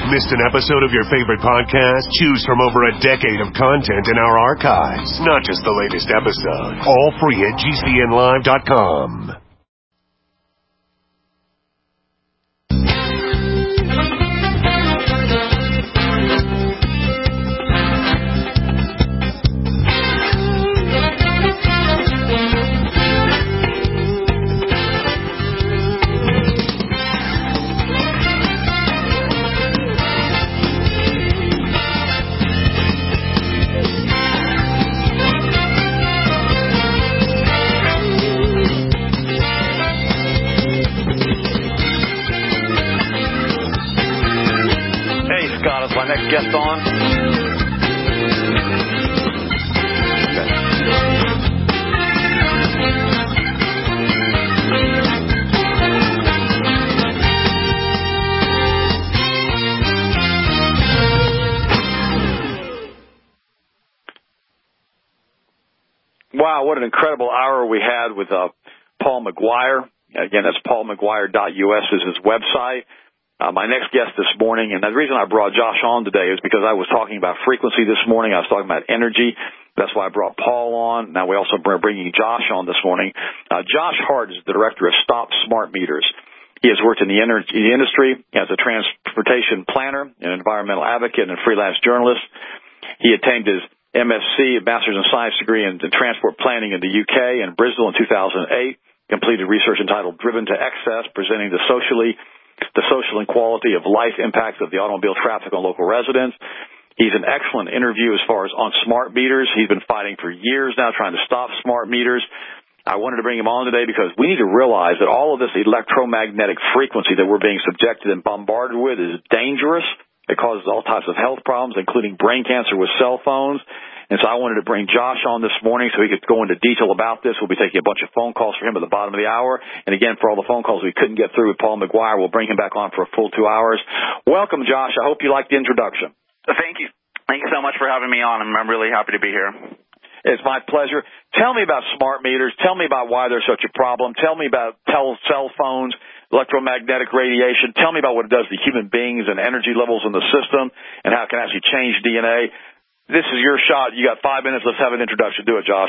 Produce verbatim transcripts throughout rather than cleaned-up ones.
Missed an episode of your favorite podcast? Choose from over a decade of content in our archives. Not just the latest episode. All free at G C N live dot com. Guest on. Okay. Wow, what an incredible hour we had with uh, Paul McGuire. Again, that's paul mcguire dot U S is his website. Uh, my next guest this morning, and the reason I brought Josh on today is because I was talking about frequency this morning. I was talking about energy. That's why I brought Paul on. Now we also are bringing Josh on this morning. Uh, Josh Hart is the director of Stop Smart Meters. He has worked in the, energy, the industry as a transportation planner, an environmental advocate, and a freelance journalist. He attained his M S C, a Master's in Science degree in, in Transport Planning in the U K and Bristol in two thousand eight. Completed research entitled Driven to Excess, presenting the socially the social and quality of life impacts of the automobile traffic on local residents. He's an excellent interview as far as on smart meters. He's been fighting for years now trying to stop smart meters. I wanted to bring him on today because we need to realize that all of this electromagnetic frequency that we're being subjected and bombarded with is dangerous. It causes all types of health problems, including brain cancer with cell phones. And so I wanted to bring Josh on this morning so he could go into detail about this. We'll be taking a bunch of phone calls for him at the bottom of the hour. And again, for all the phone calls we couldn't get through with Paul McGuire, we'll bring him back on for a full two hours. Welcome, Josh. I hope you liked the introduction. Thank you. Thank you so much for having me on. I'm, I'm really happy to be here. It's my pleasure. Tell me about smart meters. Tell me about why they're such a problem. Tell me about tel- cell phones, electromagnetic radiation. Tell me about what it does to human beings and energy levels in the system and how it can actually change D N A. This is your shot. You got five minutes. Let's have an introduction. Do it, Josh.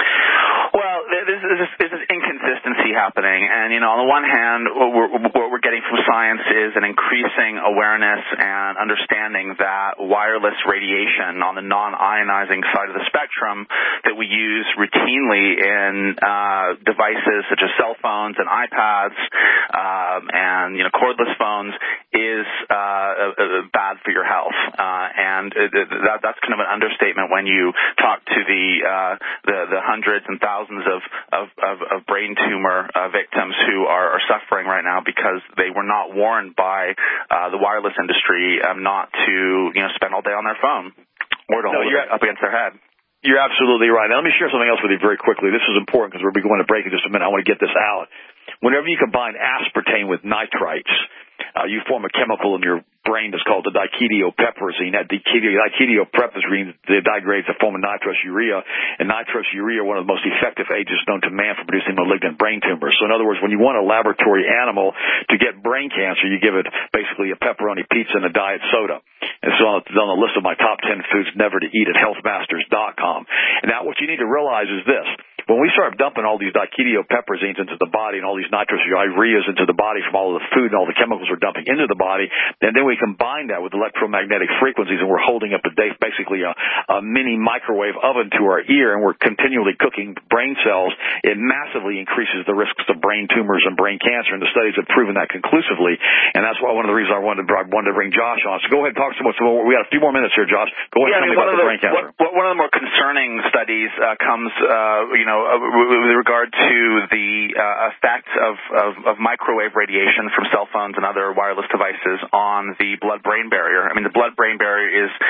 Well, this is, this is inconsistency happening. And, you know, on the one hand, what we're, what we're getting from science is an increasing awareness and understanding that wireless radiation on the non-ionizing side of the spectrum that we use routinely in uh, devices such as cell phones and iPads um, and, you know, cordless phones is uh, uh, bad for your health. Uh, and it, it, that, that's kind of an understatement when you talk to the uh, the, the hundreds and thousands of, of, of, of brain tumor uh, victims who are, are suffering right now because they were not warned by uh, the wireless industry um, not to, you know, spend all day on their phone or to no, hold it up against their head. You're absolutely right. Now, let me share something else with you very quickly. This is important because we'll be going to break in just a minute. I want to get this out. Whenever you combine aspartame with nitrites, uh, you form a chemical in your brain that's called the diketopiperazine. That diketopiperazine degrades the form of nitrous-urea, and nitrous-urea, one of the most effective agents known to man for producing malignant brain tumors. So in other words, when you want a laboratory animal to get brain cancer, you give it basically a pepperoni pizza and a diet soda. And so it's on the list of my top ten foods never to eat at health masters dot com. And now what you need to realize is this. When we start dumping all these diketopiperazines into the body and all these nitrous-ureas into the body from all of the food and all the chemicals we're dumping into the body, and then we combine that with electromagnetic frequencies, and we're holding up a, basically a, a mini microwave oven to our ear, and we're continually cooking brain cells, it massively increases the risks of brain tumors and brain cancer, and the studies have proven that conclusively. And that's why one of the reasons I wanted to, I wanted to bring Josh on. So go ahead and talk to us. We got a few more minutes here, Josh. Go ahead yeah, and tell me I mean, about the, the brain cancer. What, one of the more concerning studies uh, comes, uh, you know, uh, with regard to the uh, effect of, of, of microwave radiation from cell phones and other wireless devices on the blood-brain barrier. I mean, the blood-brain barrier is intended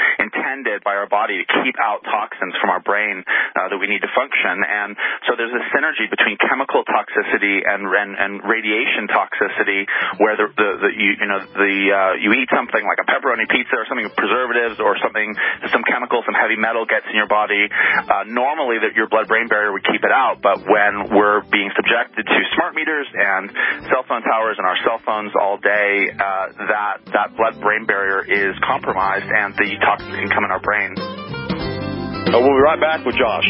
intended by our body to keep out toxins from our brain uh, that we need to function. And so there's a synergy between chemical toxicity and and, and radiation toxicity, where the, the, the you, you know the uh, you eat something like a pepperoni pizza or something with preservatives or something, some chemical, some heavy metal gets in your body. Uh, normally, that your blood-brain barrier would keep it out, but when we're being subjected to smart meters and cell phone towers and our cell phones all day, uh, that that blood-brain barrier is compromised, and the toxins can come in our brain. Uh, we'll be right back with Josh.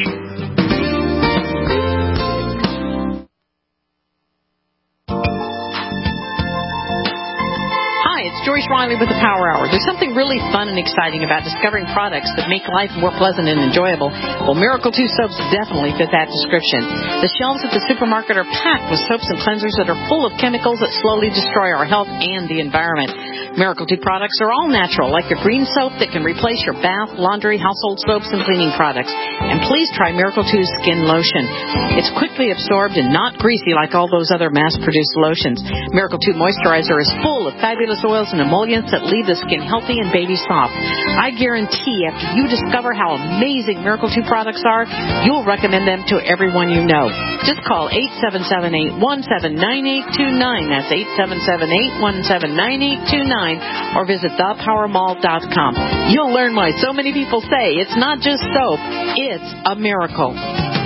Hi, it's Joyce Riley with the Power Hour. There's something really fun and exciting about discovering products that make life more pleasant and enjoyable. Well, Miracle two soaps definitely fit that description. The shelves at the supermarket are packed with soaps and cleansers that are full of chemicals that slowly destroy our health and the environment. Miracle two products are all natural, like your green soap that can replace your bath, laundry, household soaps, and cleaning products. And please try Miracle two Skin Lotion. It's quickly absorbed and not greasy like all those other mass-produced lotions. Miracle two Moisturizer is full of fabulous oils and emollients that leave the skin healthy and baby soft. I guarantee after you discover how amazing Miracle two products are, you'll recommend them to everyone you know. Just call eight seven seven, eight one seven, nine eight two nine. That's eight seven seven, eight one seven, nine eight two nine. Or visit the power mall dot com. You'll learn why so many people say it's not just soap, it's a miracle.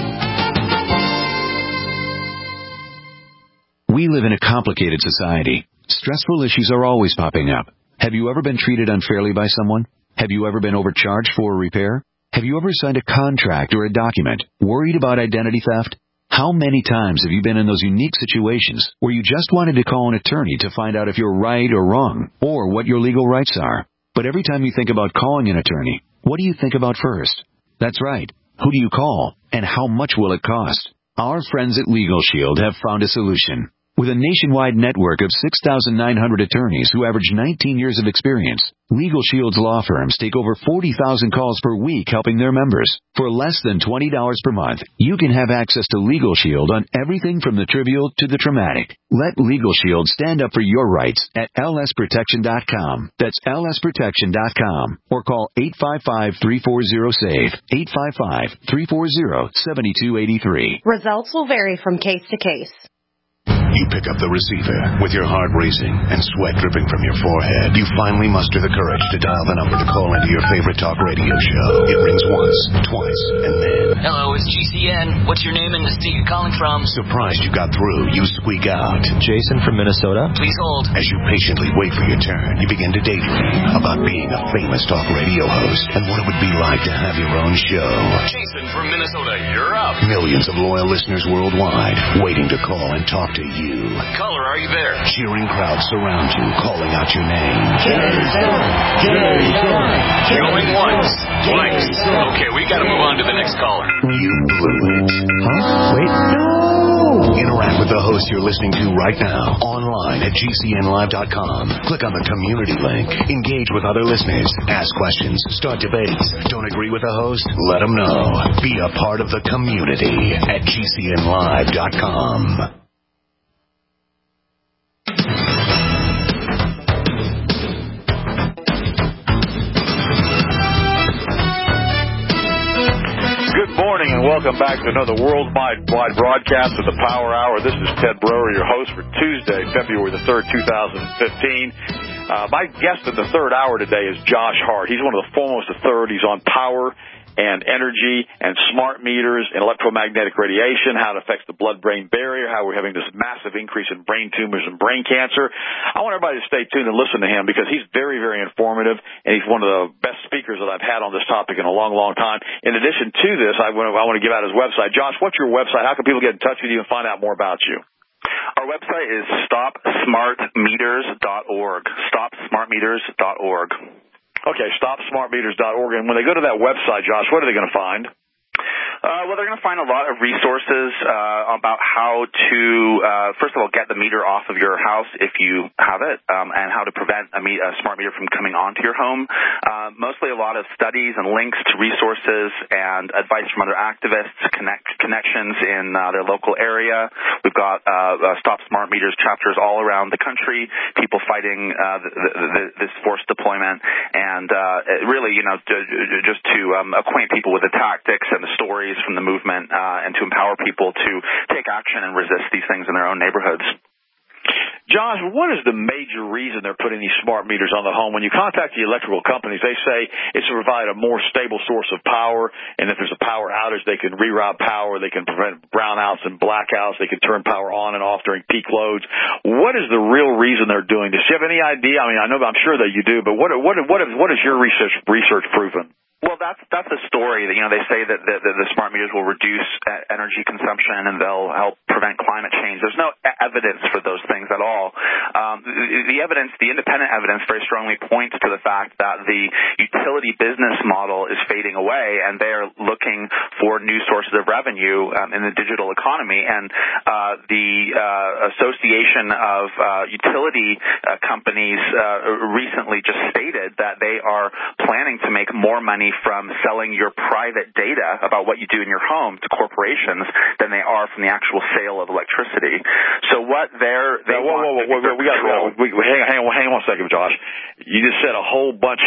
We live in a complicated society. Stressful issues are always popping up. Have you ever been treated unfairly by someone? Have you ever been overcharged for a repair? Have you ever signed a contract or a document worried about identity theft? How many times have you been in those unique situations where you just wanted to call an attorney to find out if you're right or wrong, or what your legal rights are? But every time you think about calling an attorney, what do you think about first? That's right. Who do you call, and how much will it cost? Our friends at Legal Shield have found a solution. With a nationwide network of six thousand nine hundred attorneys who average nineteen years of experience, Legal Shield's law firms take over forty thousand calls per week helping their members. For less than twenty dollars per month, you can have access to Legal Shield on everything from the trivial to the traumatic. Let Legal Shield stand up for your rights at L S protection dot com. That's L S protection dot com. Or call eight five five, three four zero, SAVE, eight five five, three four zero, seven two eight three. Results will vary from case to case. You pick up the receiver with your heart racing and sweat dripping from your forehead. You finally muster the courage to dial the number to call into your favorite talk radio show. It rings once, twice, and then... Hello, it's G C N. What's your name and the state you're calling from? Surprised you got through, you squeak out. Jason from Minnesota. Please hold. As you patiently wait for your turn, you begin to daydream about being a famous talk radio host and what it would be like to have your own show. Jason from Minnesota, you're up. Millions of loyal listeners worldwide waiting to call and talk to you. Caller, are you there? Cheering crowds surround you, calling out your name. Jason! Jason! Going once, twice. Okay, we gotta move on to the next caller. You blew it. Huh? Wait, no! Interact with the host you're listening to right now, online at G C N live dot com. Click on the community link. Engage with other listeners. Ask questions. Start debates. Don't agree with the host? Let them know. Be a part of the community at G C N live dot com. Good morning and welcome back to another worldwide wide broadcast of the Power Hour. This is Ted Broer, your host for Tuesday, February the third, two thousand fifteen. Uh, my guest in the third hour today is Josh Hart. He's one of the foremost authorities on power and energy and smart meters and electromagnetic radiation, how it affects the blood-brain barrier, how we're having this massive increase in brain tumors and brain cancer. I want everybody to stay tuned and listen to him because he's very, very informative, and he's one of the best speakers that I've had on this topic in a long, long time. In addition to this, I want to, I want to give out his website. Josh, what's your website? How can people get in touch with you and find out more about you? Our website is stop smart meters dot org. stop smart meters dot org. Okay, stop smart meters dot org. And when they go to that website, Josh, what are they going to find? Uh, well, they're going to find a lot of resources uh, about how to, uh, first of all, get the meter off of your house if you have it, um, and how to prevent a, me- a smart meter from coming onto your home. Uh, mostly a lot of studies and links to resources and advice from other activists, connect connections in uh, their local area. We've got uh, uh, Stop Smart Meters chapters all around the country, people fighting uh, the, the, the, this forced deployment, and and uh, really, you know, to, just to um, acquaint people with the tactics and the stories from the movement, uh, and to empower people to take action and resist these things in their own neighborhoods. Josh, what is the major reason they're putting these smart meters on the home? When you contact the electrical companies, they say it's to provide a more stable source of power, and if there's a power outage, they can reroute power, they can prevent brownouts and blackouts, they can turn power on and off during peak loads. What is the real reason they're doing this? Do you have any idea? I mean, I know, I'm sure that you do, but what what what what is your research research proven? Well, that's that's a story that, you know, they say that the, the, the smart meters will reduce energy consumption and they'll help prevent climate change. There's no evidence for those things at all. Um, the, the evidence, the independent evidence, very strongly points to the fact that the utility business model is fading away, and they are looking for new sources of revenue um, in the digital economy. And uh, the uh, Association of uh, Utility uh, Companies uh, recently just stated that they are planning to make more money from selling your private data about what you do in your home to corporations than they are from the actual sale of electricity. So what they're they now, whoa, whoa, whoa, whoa, we got to we, we, hang, hang on, hang on one second, Josh. You just said a whole bunch,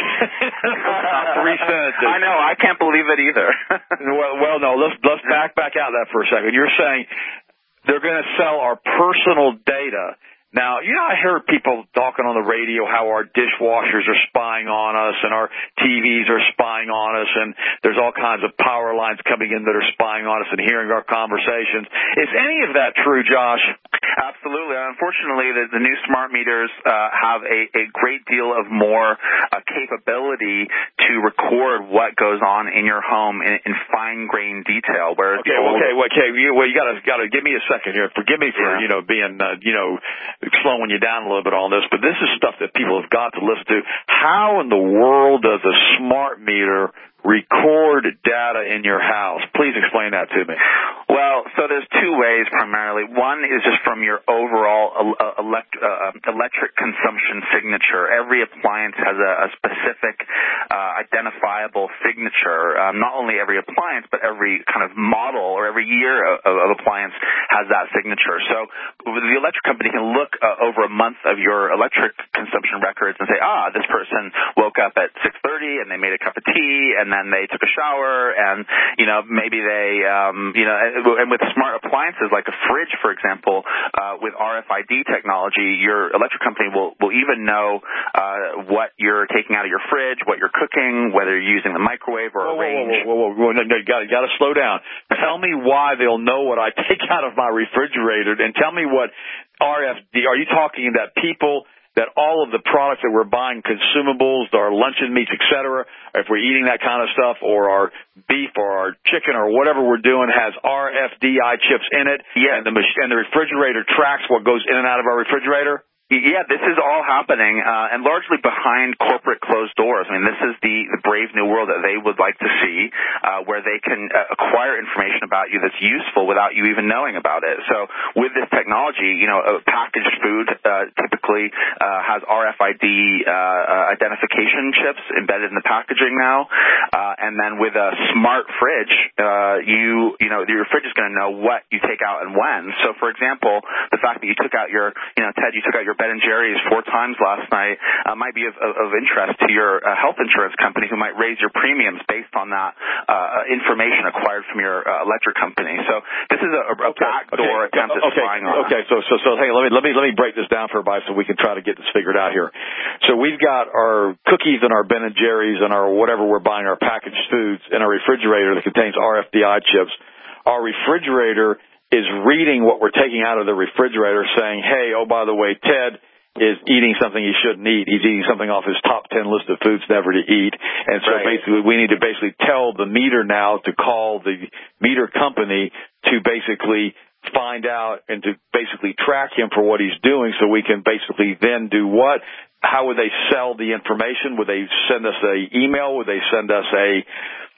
three sentences. I know, I can't believe it either. well, well, no, let's let's back back out of that for a second. You're saying they're going to sell our personal data. Now, you know, I heard people talking on the radio how our dishwashers are spying on us and our T Vs are spying on us, and there's all kinds of power lines coming in that are spying on us and hearing our conversations. Is any of that true, Josh? Absolutely. Unfortunately, the, the new smart meters uh, have a, a great deal of more uh, capability to record what goes on in your home in, in fine-grained detail. Whereas okay, old... okay, okay. You, well, you got to got to give me a second here. Forgive me for yeah. you know being uh, you know. slowing you down a little bit on this, but this is stuff that people have got to listen to. How in the world does a smart meter record data in your house? Please explain that to me. Well, so there's two ways primarily. One is just from your overall elect, uh, electric consumption signature. Every appliance has a, a specific uh, identifiable signature. Um, not only every appliance, but every kind of model or every year of, of appliance has that signature. So the electric company can look uh, over a month of your electric consumption records and say, ah, this person woke up at six thirty and they made a cup of tea and then they took a shower, and, you know, maybe they, um, you know, and with smart appliances like a fridge, for example, uh, with R F I D technology, your electric company will, will even know uh, what you're taking out of your fridge, what you're cooking, whether you're using the microwave or whoa, a range. Whoa, whoa, whoa, whoa, no, no, you got, you got to slow down. Tell me why they'll know what I take out of my refrigerator, and tell me what R F D, are you talking that people that all of the products that we're buying, consumables, our luncheon meats, et cetera, if we're eating that kind of stuff, or our beef or our chicken or whatever we're doing has R F D I chips in it, yeah. and the and the refrigerator tracks what goes in and out of our refrigerator? Yeah, this is all happening, uh, and largely behind corporate closed doors. I mean, this is the, the brave new world that they would like to see, uh, where they can uh, acquire information about you that's useful without you even knowing about it. So with this technology, you know, a packaged food uh, typically uh, has R F I D uh, uh, identification chips embedded in the packaging now, uh, and then with a smart fridge, uh, you you know, your fridge is going to know what you take out and when. So, for example, the fact that you took out your, you know, Ted, you took out your Ben and Jerry's four times last night uh, might be of, of, of interest to your uh, health insurance company, who might raise your premiums based on that uh, information acquired from your uh, electric company. So this is a, a okay. backdoor okay. attempt at okay. spying on Okay, us. so so so hey, let me let me let me break this down for everybody so we can try to get this figured out here. So we've got our cookies and our Ben and Jerry's and our whatever we're buying, our packaged foods, in our refrigerator that contains R F D I chips. Our refrigerator is reading what we're taking out of the refrigerator, saying, hey, oh, by the way, Ted is eating something he shouldn't eat. He's eating something off his top ten list of foods never to eat. And so right. basically we need to basically tell the meter now to call the meter company to basically find out and to basically track him for what he's doing, so we can basically then do what? How would they sell the information? Would they send us an email? Would they send us a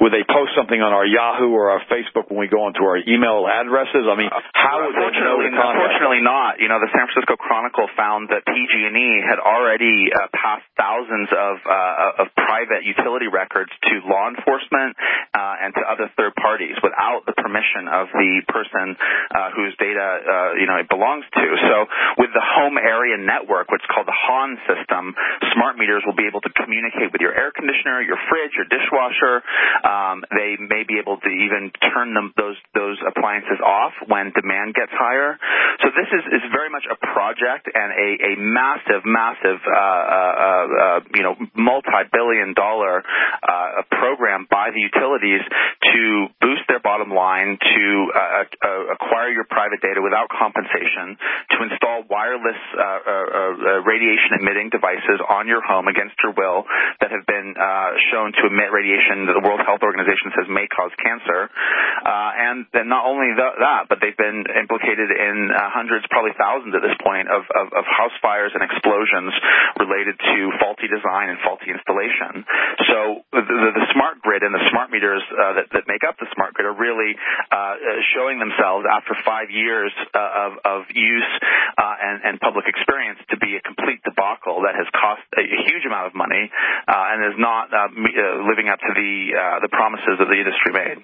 would they post something on our Yahoo or our Facebook when we go onto our email addresses? I mean, how would they know to contact? Unfortunately not. You know, the San Francisco Chronicle found that P G and E had already uh, passed thousands of uh, of private utility records to law enforcement uh, and to other third parties without the permission of the person uh, whose data uh, you know it belongs to. So with the home area network, what's called the H O N system, smart meters will be able to communicate with your air conditioner, your fridge, your dishwasher. Um, they may be able to even turn them those those appliances off when demand gets higher. So this is, is very much a project and a, a massive, massive, uh, uh, uh, you know, multi-billion dollar uh, program by the utilities to boost their bottom line, to uh, uh, acquire your private data without compensation, to install wireless uh, uh, uh, radiation-emitting devices on your home against your will that have been uh, shown to emit radiation that the World Health Organization says may cause cancer. Uh, and then not only th- that, but they've been implicated in uh, hundreds, probably thousands at this point, of, of, of house fires and explosions related to faulty design and faulty installation. So the, the, the smart grid and the smart meters uh, that, that make up the smart grid are really uh, showing themselves after five years uh, of, of use uh, and, and public experience to be a complete debacle that has cost a huge amount of money uh, and is not uh, me- uh, living up to the uh, the promises that the industry made.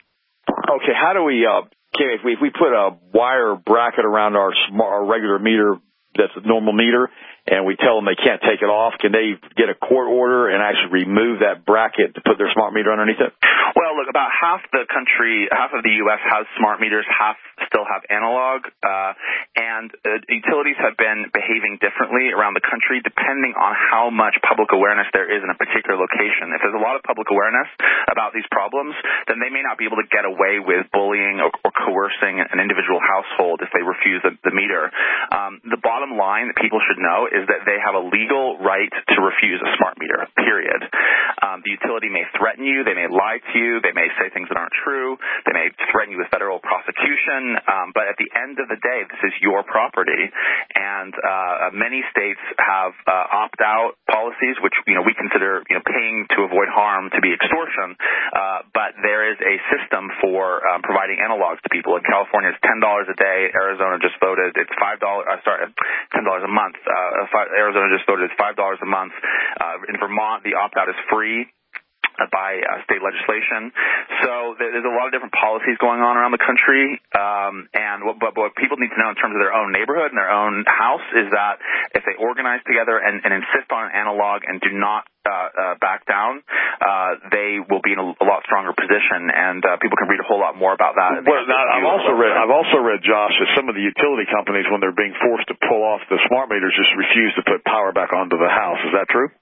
Okay, how do we, uh, okay, if we, if we put a wire bracket around our, smart, our regular meter that's a normal meter, and we tell them they can't take it off, can they get a court order and actually remove that bracket to put their smart meter underneath it? Well, look, about half the country, half of the U S has smart meters, half still have analog, uh, and uh, utilities have been behaving differently around the country depending on how much public awareness there is in a particular location. If there's a lot of public awareness about these problems, then they may not be able to get away with bullying or, or coercing an individual household if they refuse the, the meter. Um, the bottom line that people should know is that they have a legal right to refuse a smart meter, period. Um, the utility may threaten you. They may lie to you. They may say things that aren't true. They may threaten you with federal prosecution. Um, but at the end of the day, this is your property. And uh, many states have uh, opt-out policies, which you know we consider you know paying to avoid harm to be extortion. Uh, but there is a system for um, providing analogs to people. In California, it's ten dollars a day. Arizona just voted it's five dollars. Uh, sorry, ten dollars a month. Uh, Arizona just voted it's five dollars a month. Uh, in Vermont, the opt-out is free by uh, state legislation. So there's a lot of different policies going on around the country. Um, and what, but what people need to know in terms of their own neighborhood and their own house is that if they organize together and, and insist on an analog and do not uh, uh, back down, uh, they will be in a, a lot stronger position. And uh, people can read a whole lot more about that. Well, now, I've also read, I've also read, Josh, that some of the utility companies, when they're being forced to pull off the smart meters, just refuse to put power back onto the house. Is that true?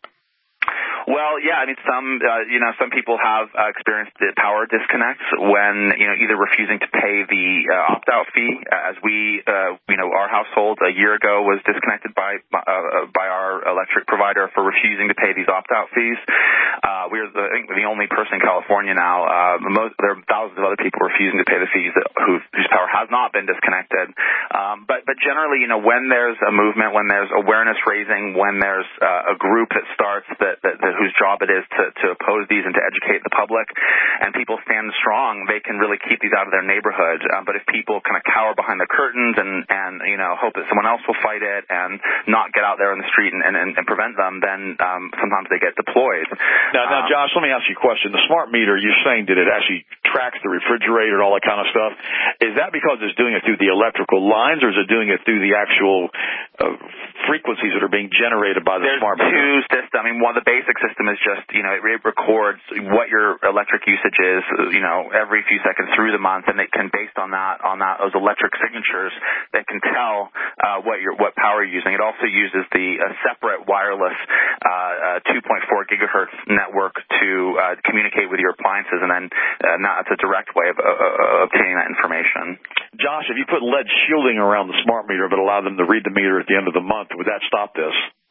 Well, yeah, I mean, some, uh, you know, some people have uh, experienced the power disconnects when, you know, either refusing to pay the uh, opt-out fee, as we, uh, you know, our household a year ago was disconnected by uh, by our electric provider for refusing to pay these opt-out fees. Uh, we're, the, I think, the only person in California now. Uh, most, there are thousands of other people refusing to pay the fees that, who, whose power has not been disconnected. Um, but, but generally, you know, when there's a movement, when there's awareness raising, when there's uh, a group that starts that, that, that whose job it is to, to oppose these and to educate the public, and people stand strong, they can really keep these out of their neighborhood. Um, but if people kind of cower behind the curtains and, and you know, hope that someone else will fight it and not get out there on the street and, and, and prevent them, then um, sometimes they get deployed. Now, now, Josh, let me ask you a question. The smart meter, you're saying that it actually tracks the refrigerator and all that kind of stuff. Is that because it's doing it through the electrical lines, or is it doing it through the actual uh, frequencies that are being generated by the There's smart meter? There's two systems. I mean, one, the basic system is just, you know, it records what your electric usage is, you know, every few seconds through the month, and it can, based on that, on that, those electric signatures, that can tell uh, what your what power you're using. It also uses the uh, separate wireless uh, uh, two point four gigahertz network to uh, communicate with your appliances, and then uh, now it's a direct way of uh, obtaining that information. Josh, if you put lead shielding around the smart meter but allow them to read the meter at the end of the month, would that stop this?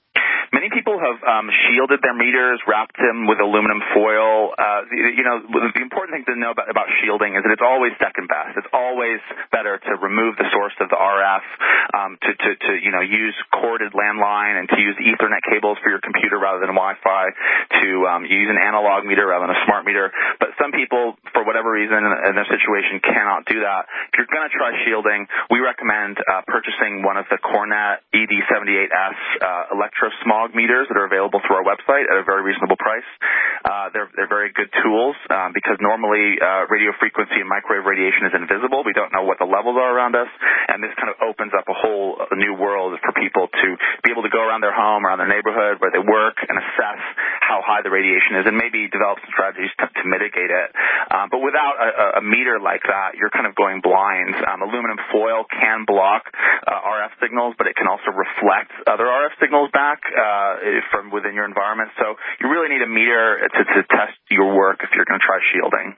Many people have um, shielded their meters, wrapped them with aluminum foil. Uh, you know, the important thing to know about, about shielding is that it's always second best. It's always better to remove the source of the R F, um, to, to, to, you know, use corded landline and to use Ethernet cables for your computer rather than Wi-Fi, to um, use an analog meter rather than a smart meter. But some people, for whatever reason in their situation, cannot do that. If you're going to try shielding, we recommend uh, purchasing one of the Cornet E D seventy-eight S uh, electrosmog meters that are available through our website at a very reasonable price. Uh, they're, they're very good tools um, because normally uh, radio frequency and microwave radiation is invisible. We don't know what the levels are around us, and this kind of opens up a whole a new world for people to be able to go around their home, around their neighborhood, where they work, and assess how high the radiation is and maybe develop some strategies to, to mitigate it. Um, but without a, a meter like that, you're kind of going blind. Um, aluminum foil can block uh, R F signals, but it can also reflect other R F signals back uh, from within your environment. So you really need a meter to, to test your work if you're going to try shielding.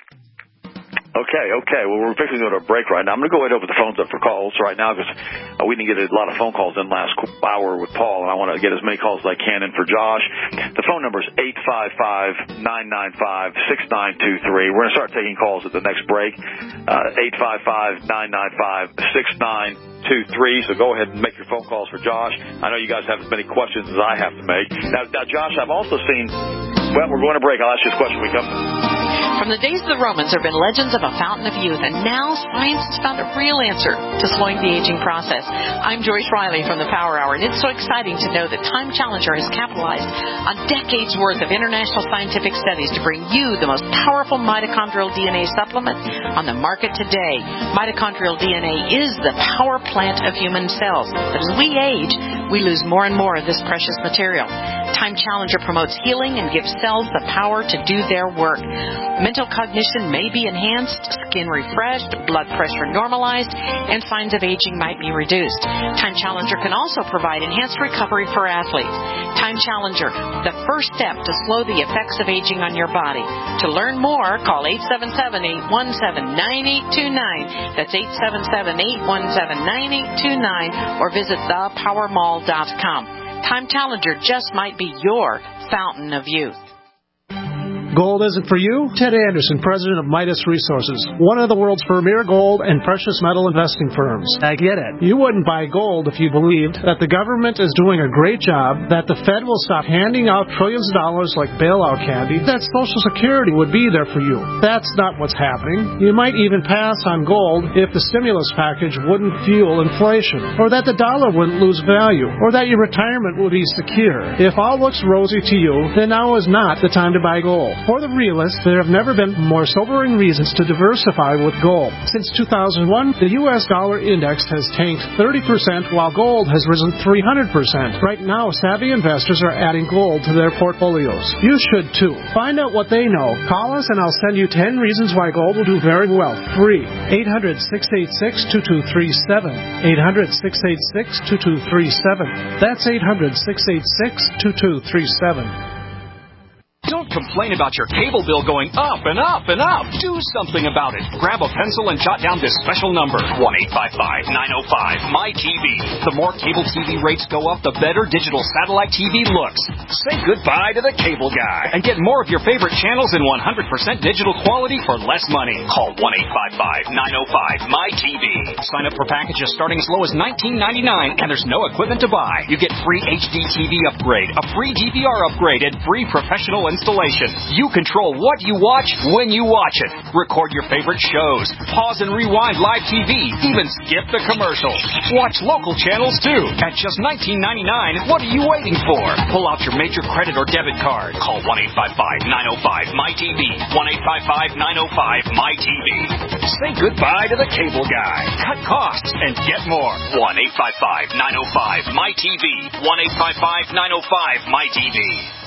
Okay, okay. Well, we're fixing to go to a break right now. I'm going to go ahead and open the phones up for calls right now because uh, we didn't get a lot of phone calls in last hour with Paul, and I want to get as many calls as I can in for Josh. The phone number is eight five five, nine nine five, six nine two three. We're going to start taking calls at the next break, uh, eight five five, nine nine five, six nine two three. So go ahead and make your phone calls for Josh. I know you guys have as many questions as I have to make. Now, now Josh, I've also seen, well, we're going to break. I'll ask you this question when we come. From the days of the Romans, there have been legends of a fountain of youth, and now science has found a real answer to slowing the aging process. I'm Joyce Riley from the Power Hour, and it's so exciting to know that Time Challenger has capitalized on decades' worth of international scientific studies to bring you the most powerful mitochondrial D N A supplement on the market today. Mitochondrial D N A is the power plant of human cells, but as we age, we lose more and more of this precious material. Time Challenger promotes healing and gives cells the power to do their work. Mental cognition may be enhanced, skin refreshed, blood pressure normalized, and signs of aging might be reduced. Time Challenger can also provide enhanced recovery for athletes. Time Challenger, the first step to slow the effects of aging on your body. To learn more, call eight seven seven, eight one seven, nine eight two nine. That's eight seven seven, eight one seven, nine eight two nine, or visit the power mall dot com. Time Challenger just might be your fountain of youth. Gold isn't for you? Ted Anderson, president of Midas Resources, one of the world's premier gold and precious metal investing firms. I get it. You wouldn't buy gold if you believed that the government is doing a great job, that the Fed will stop handing out trillions of dollars like bailout candy, that Social Security would be there for you. That's not what's happening. You might even pass on gold if the stimulus package wouldn't fuel inflation, or that the dollar wouldn't lose value, or that your retirement would be secure. If all looks rosy to you, then now is not the time to buy gold. For the realists, there have never been more sobering reasons to diversify with gold. Since two thousand one, the U S dollar index has tanked thirty percent while gold has risen three hundred percent. Right now, savvy investors are adding gold to their portfolios. You should too. Find out what they know. Call us and I'll send you ten reasons why gold will do very well. Free. eight hundred, six eight six, two two three seven. eight hundred, six eight six, two two three seven. That's eight hundred, six eight six, two two three seven. Don't complain about your cable bill going up and up and up. Do something about it. Grab a pencil and jot down this special number, one eight five five, nine oh five, M Y T V. The more cable T V rates go up, the better digital satellite T V looks. Say goodbye to the cable guy and get more of your favorite channels in one hundred percent digital quality for less money. Call one eight five five, nine oh five, M Y T V. Sign up for packages starting as low as nineteen ninety-nine, and there's no equipment to buy. You get free H D T V upgrade, a free D V R upgrade, and free professional installation. You control what you watch when you watch it. Record your favorite shows. Pause and rewind live T V. Even skip the commercials. Watch local channels too. At just nineteen ninety-nine, what are you waiting for? Pull out your major credit or debit card. Call one eight five five, nine oh five, M Y T V. one eight five five, nine oh five, M Y T V. Say goodbye to the cable guy. Cut costs and get more. one eight five five, nine oh five, M Y T V. one eight five five, nine oh five, M Y T V.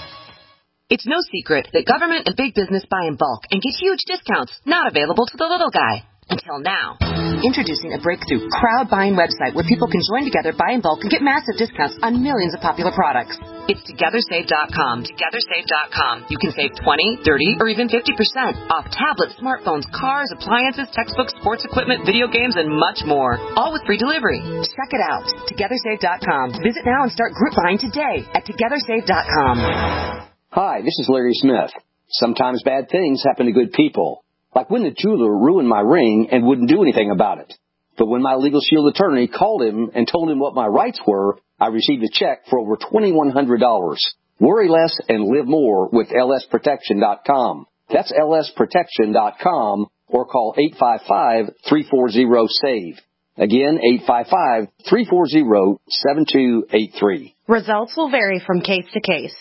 It's no secret that government and big business buy in bulk and get huge discounts not available to the little guy. Until now. Introducing a breakthrough crowd buying website where people can join together, buy in bulk, and get massive discounts on millions of popular products. It's together save dot com. together save dot com. You can save twenty, thirty, or even fifty percent off tablets, smartphones, cars, appliances, textbooks, sports equipment, video games, and much more. All with free delivery. Check it out. together save dot com. Visit now and start group buying today at together save dot com. Hi, this is Larry Smith. Sometimes bad things happen to good people. Like when the jeweler ruined my ring and wouldn't do anything about it. But when my Legal Shield attorney called him and told him what my rights were, I received a check for over twenty-one hundred dollars. Worry less and live more with L S protection dot com. That's L S protection dot com or call eight five five, three four zero, SAVE. Again, eight five five, three four zero, seven two eight three. Results will vary from case to case.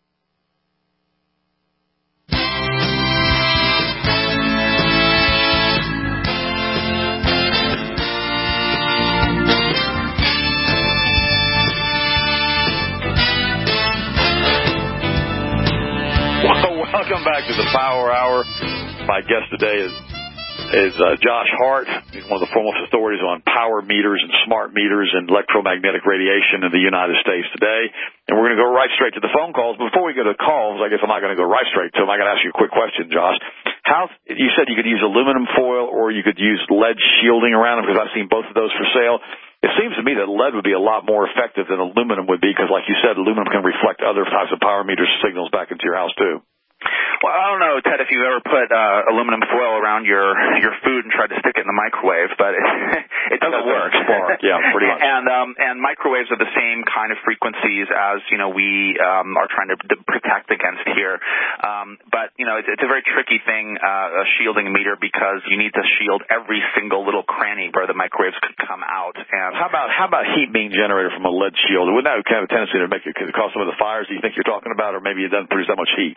Welcome back to the Power Hour. My guest today is is uh, Josh Hart. He's one of the foremost authorities on power meters and smart meters and electromagnetic radiation in the United States today. And we're going to go right straight to the phone calls. Before we go to the calls, I guess I'm not going to go right straight to them. I got to ask you a quick question, Josh. How you said you could use aluminum foil or you could use lead shielding around them, because I've seen both of those for sale. It seems to me that lead would be a lot more effective than aluminum would be, because, like you said, aluminum can reflect other types of power meter signals back into your house too. Well, I don't know, Ted, if you've ever put uh, aluminum foil around your your food and tried to stick it in the microwave, but it, it doesn't work. Spark, yeah, pretty much. And um, and microwaves are the same kind of frequencies as you know we um, are trying to d- protect against here. Um, but you know it's, it's a very tricky thing, uh, a shielding meter, because you need to shield every single little cranny where the microwaves could come out. And how about how about heat being generated from a lead shield? Wouldn't that have a tendency to make it cause some of the fires that you think you're talking about, or maybe it doesn't produce that much heat?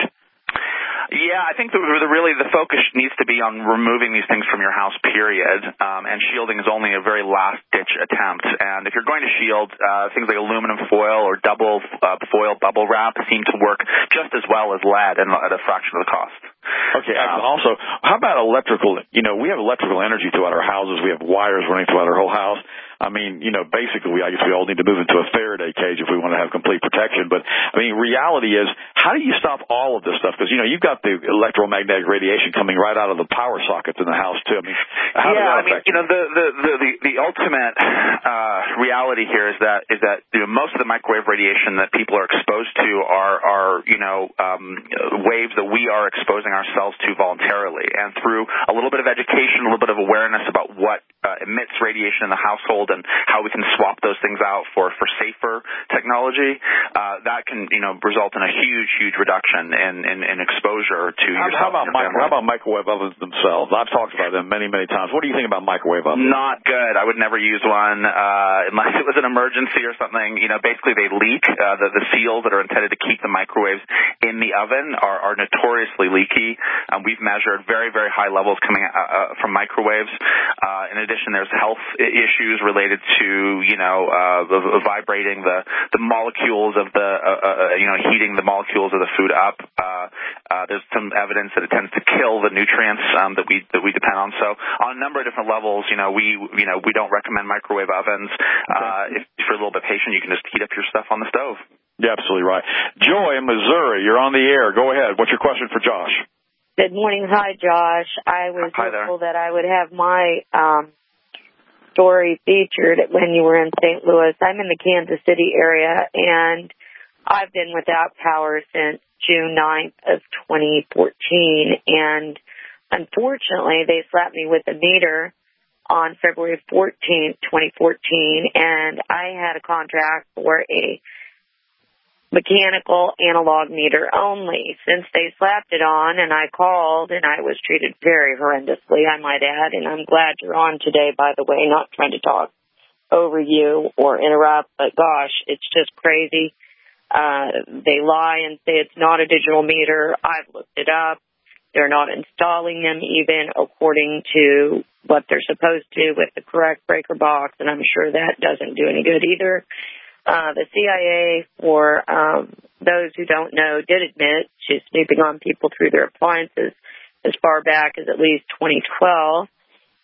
Yeah, I think the, the, really the focus needs to be on removing these things from your house, period, um, and shielding is only a very last-ditch attempt. And if you're going to shield, uh, things like aluminum foil or double uh, foil bubble wrap seem to work just as well as lead and at a fraction of the cost. Okay, um, also, how about electrical? You know, we have electrical energy throughout our houses. We have wires running throughout our whole house. I mean, you know, basically, we, I guess we all need to move into a Faraday cage if we want to have complete protection. But, I mean, reality is, how do you stop all of this stuff? Because, you know, you've got the electromagnetic radiation coming right out of the power sockets in the house, too. I mean, how yeah, does that I mean, affect you know, the, the, the, the, the ultimate uh, reality here is that, is that you know, most of the microwave radiation that people are exposed to are, are you know, um, waves that we are exposing ourselves to voluntarily. And through a little bit of education, a little bit of awareness about what uh, emits radiation in the household and how we can swap those things out for, for safer technology, uh, that can, you know, result in a huge, huge reduction in, in, in exposure to how, yourself. How about, micro, how about microwave ovens themselves? I've talked about them many, many times. What do you think about microwave ovens? Not good. I would never use one uh, unless it was an emergency or something. You know, basically they leak. Uh, the, the seals that are intended to keep the microwaves in the oven are, are notoriously leaky. Um, we've measured very, very high levels coming uh, uh, from microwaves. Uh, in addition, there's health issues related to, you know, uh, the, vibrating the, the molecules of the, uh, uh, you know, heating the molecules of the food up. Uh, uh, there's some evidence that it tends to kill the nutrients um, that we that we depend on. So on a number of different levels, you know, we you know we don't recommend microwave ovens. Uh, if, if you're a little bit patient, you can just heat up your stuff on the stove. Yeah, absolutely right. Joy in Missouri, you're on the air. Go ahead. What's your question for Josh? Good morning. Hi, Josh. I was Hi hopeful that I would have my um, story featured when you were in Saint Louis. I'm in the Kansas City area, and I've been without power since June ninth of twenty fourteen, and unfortunately, they slapped me with a meter on February fourteenth, twenty fourteen, and I had a contract for a mechanical analog meter only. Since they slapped it on and I called, and I was treated very horrendously, I might add, and I'm glad you're on today, by the way, not trying to talk over you or interrupt, but gosh, it's just crazy. Uh, they lie and say it's not a digital meter. I've looked it up. They're not installing them even according to what they're supposed to with the correct breaker box, and I'm sure that doesn't do any good either. Uh, the C I A, for um, those who don't know, did admit to snooping on people through their appliances as far back as at least twenty twelve.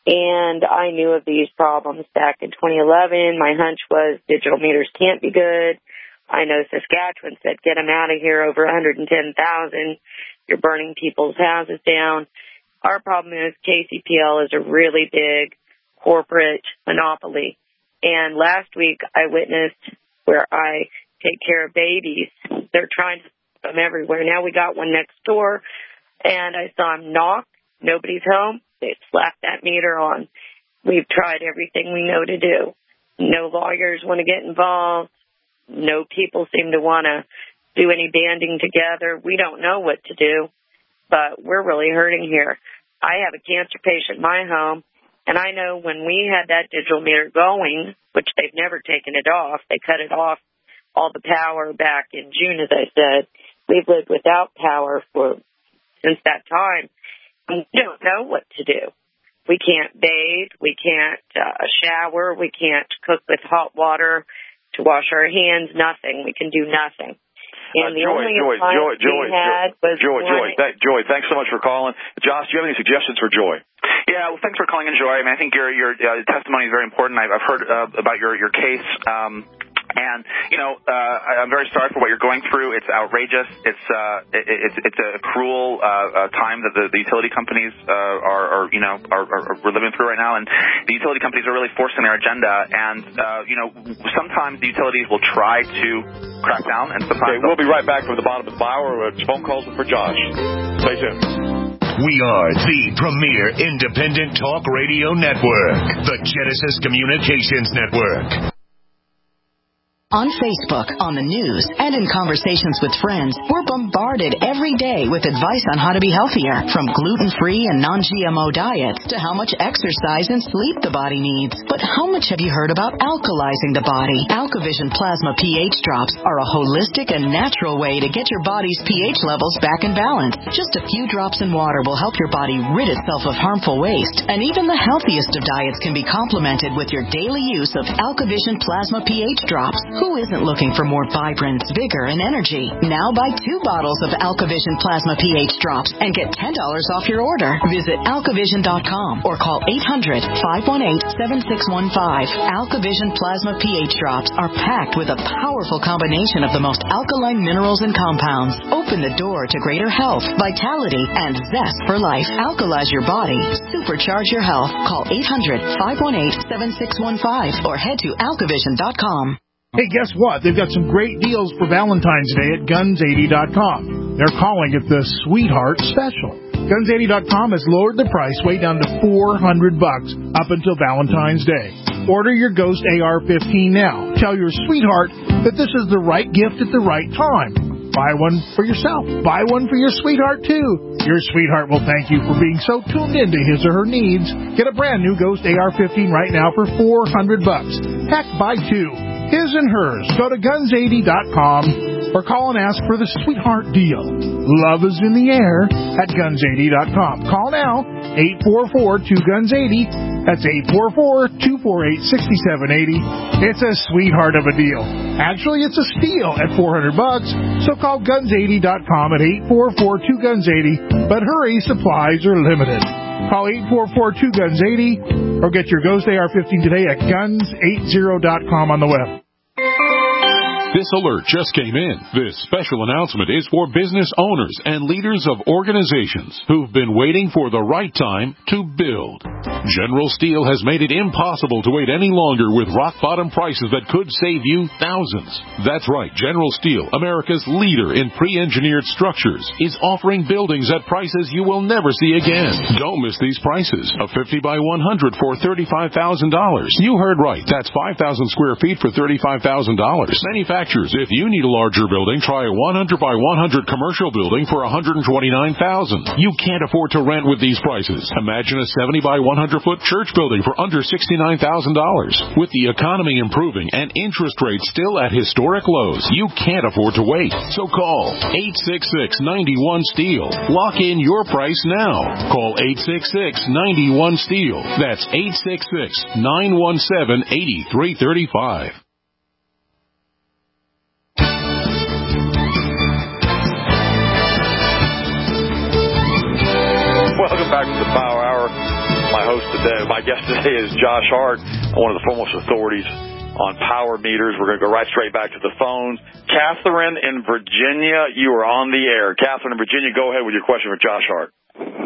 And I knew of these problems back in twenty eleven. My hunch was digital meters can't be good. I know Saskatchewan said, get them out of here, over one hundred ten thousand. You're burning people's houses down. Our problem is K C P L is a really big corporate monopoly. And last week I witnessed where I take care of babies. They're trying to put them everywhere. Now we got one next door, and I saw him knock. Nobody's home. They slapped that meter on. We've tried everything we know to do. No lawyers want to get involved. No people seem to want to do any banding together. We don't know what to do, but we're really hurting here. I have a cancer patient in my home, and I know when we had that digital meter going, which they've never taken it off, they cut it off, all the power back in June, as I said. We've lived without power for since that time. We don't know what to do. We can't bathe. We can't uh, shower. We can't cook with hot water to wash our hands. Nothing. We can do nothing. And uh, the Joy, only Joy, Joy, we Joy, had was Joy, Joy, one... th- Joy, thanks so much for calling. Josh, do you have any suggestions for Joy? Yeah, well, thanks for calling in, Joy. I mean, I think your your uh, testimony is very important. I've, I've heard uh, about your your case. Um, And, you know, uh, I'm very sorry for what you're going through. It's outrageous. It's uh, it, it's it's a cruel uh, uh, time that the, the utility companies uh, are, are, you know, are, are we're living through right now. And the utility companies are really forcing their agenda. And, uh, you know, sometimes the utilities will try to crack down, and sometimes okay, we'll be right back from the bottom of the hour. It's phone calls for Josh. Stay tuned. We are the premier independent talk radio network, the Genesis Communications Network. On Facebook, on the news, and in conversations with friends, we're bombarded every day with advice on how to be healthier, from gluten-free and non G M O diets to how much exercise and sleep the body needs. But how much have you heard about alkalizing the body? AlkaVision Plasma pH drops are a holistic and natural way to get your body's pH levels back in balance. Just a few drops in water will help your body rid itself of harmful waste, and even the healthiest of diets can be complemented with your daily use of AlkaVision Plasma pH drops. Who isn't looking for more vibrance, vigor, and energy? Now buy two bottles of AlkaVision Plasma pH drops and get ten dollars off your order. Visit alkavision dot com or call eight hundred, five one eight, seven six one five. AlkaVision Plasma pH drops are packed with a powerful combination of the most alkaline minerals and compounds. Open the door to greater health, vitality, and zest for life. Alkalize your body. Supercharge your health. Call eight hundred, five one eight, seven six one five or head to alkavision dot com. Hey, guess what? They've got some great deals for Valentine's Day at guns eighty dot com. They're calling it the Sweetheart Special. guns eighty dot com has lowered the price way down to four hundred bucks up until Valentine's Day. Order your Ghost A R fifteen now. Tell your sweetheart that this is the right gift at the right time. Buy one for yourself. Buy one for your sweetheart, too. Your sweetheart will thank you for being so tuned into his or her needs. Get a brand new Ghost A R fifteen right now for four hundred bucks. Heck, buy two. His and hers. Go to guns eighty dot com or call and ask for the Sweetheart Deal. Love is in the air at guns eighty dot com. Call now, eight four four, two guns eighty. That's eight four four, two four eight, six seven eight zero. It's a sweetheart of a deal. Actually, it's a steal at four hundred bucks. So call guns eighty dot com at eight four four, two guns eighty. But hurry, supplies are limited. Call eight four four, two guns eighty or get your Ghost A R fifteen today at guns eighty dot com on the web. This alert just came in. This special announcement is for business owners and leaders of organizations who've been waiting for the right time to build. General Steel has made it impossible to wait any longer with rock-bottom prices that could save you thousands. That's right. General Steel, America's leader in pre-engineered structures, is offering buildings at prices you will never see again. Don't miss these prices. A fifty by one hundred for thirty-five thousand dollars. You heard right. That's five thousand square feet for thirty-five thousand dollars. Manufacturers, if you need a larger building, try a one hundred by one hundred commercial building for one hundred twenty-nine thousand dollars. You can't afford to rent with these prices. Imagine a seventy by one hundred foot church building for under sixty-nine thousand dollars. With the economy improving and interest rates still at historic lows, you can't afford to wait. So call eight six six, nine one, STEEL. Lock in your price now. Call eight six six, nine one, STEEL. That's eight six six, nine one seven, eight three three five. Welcome back to the Power Hour. My host today. My guest today is Josh Hart, one of the foremost authorities on power meters. We're going to go right straight back to the phones. Catherine in Virginia, you are on the air. Catherine in Virginia, go ahead with your question for Josh Hart.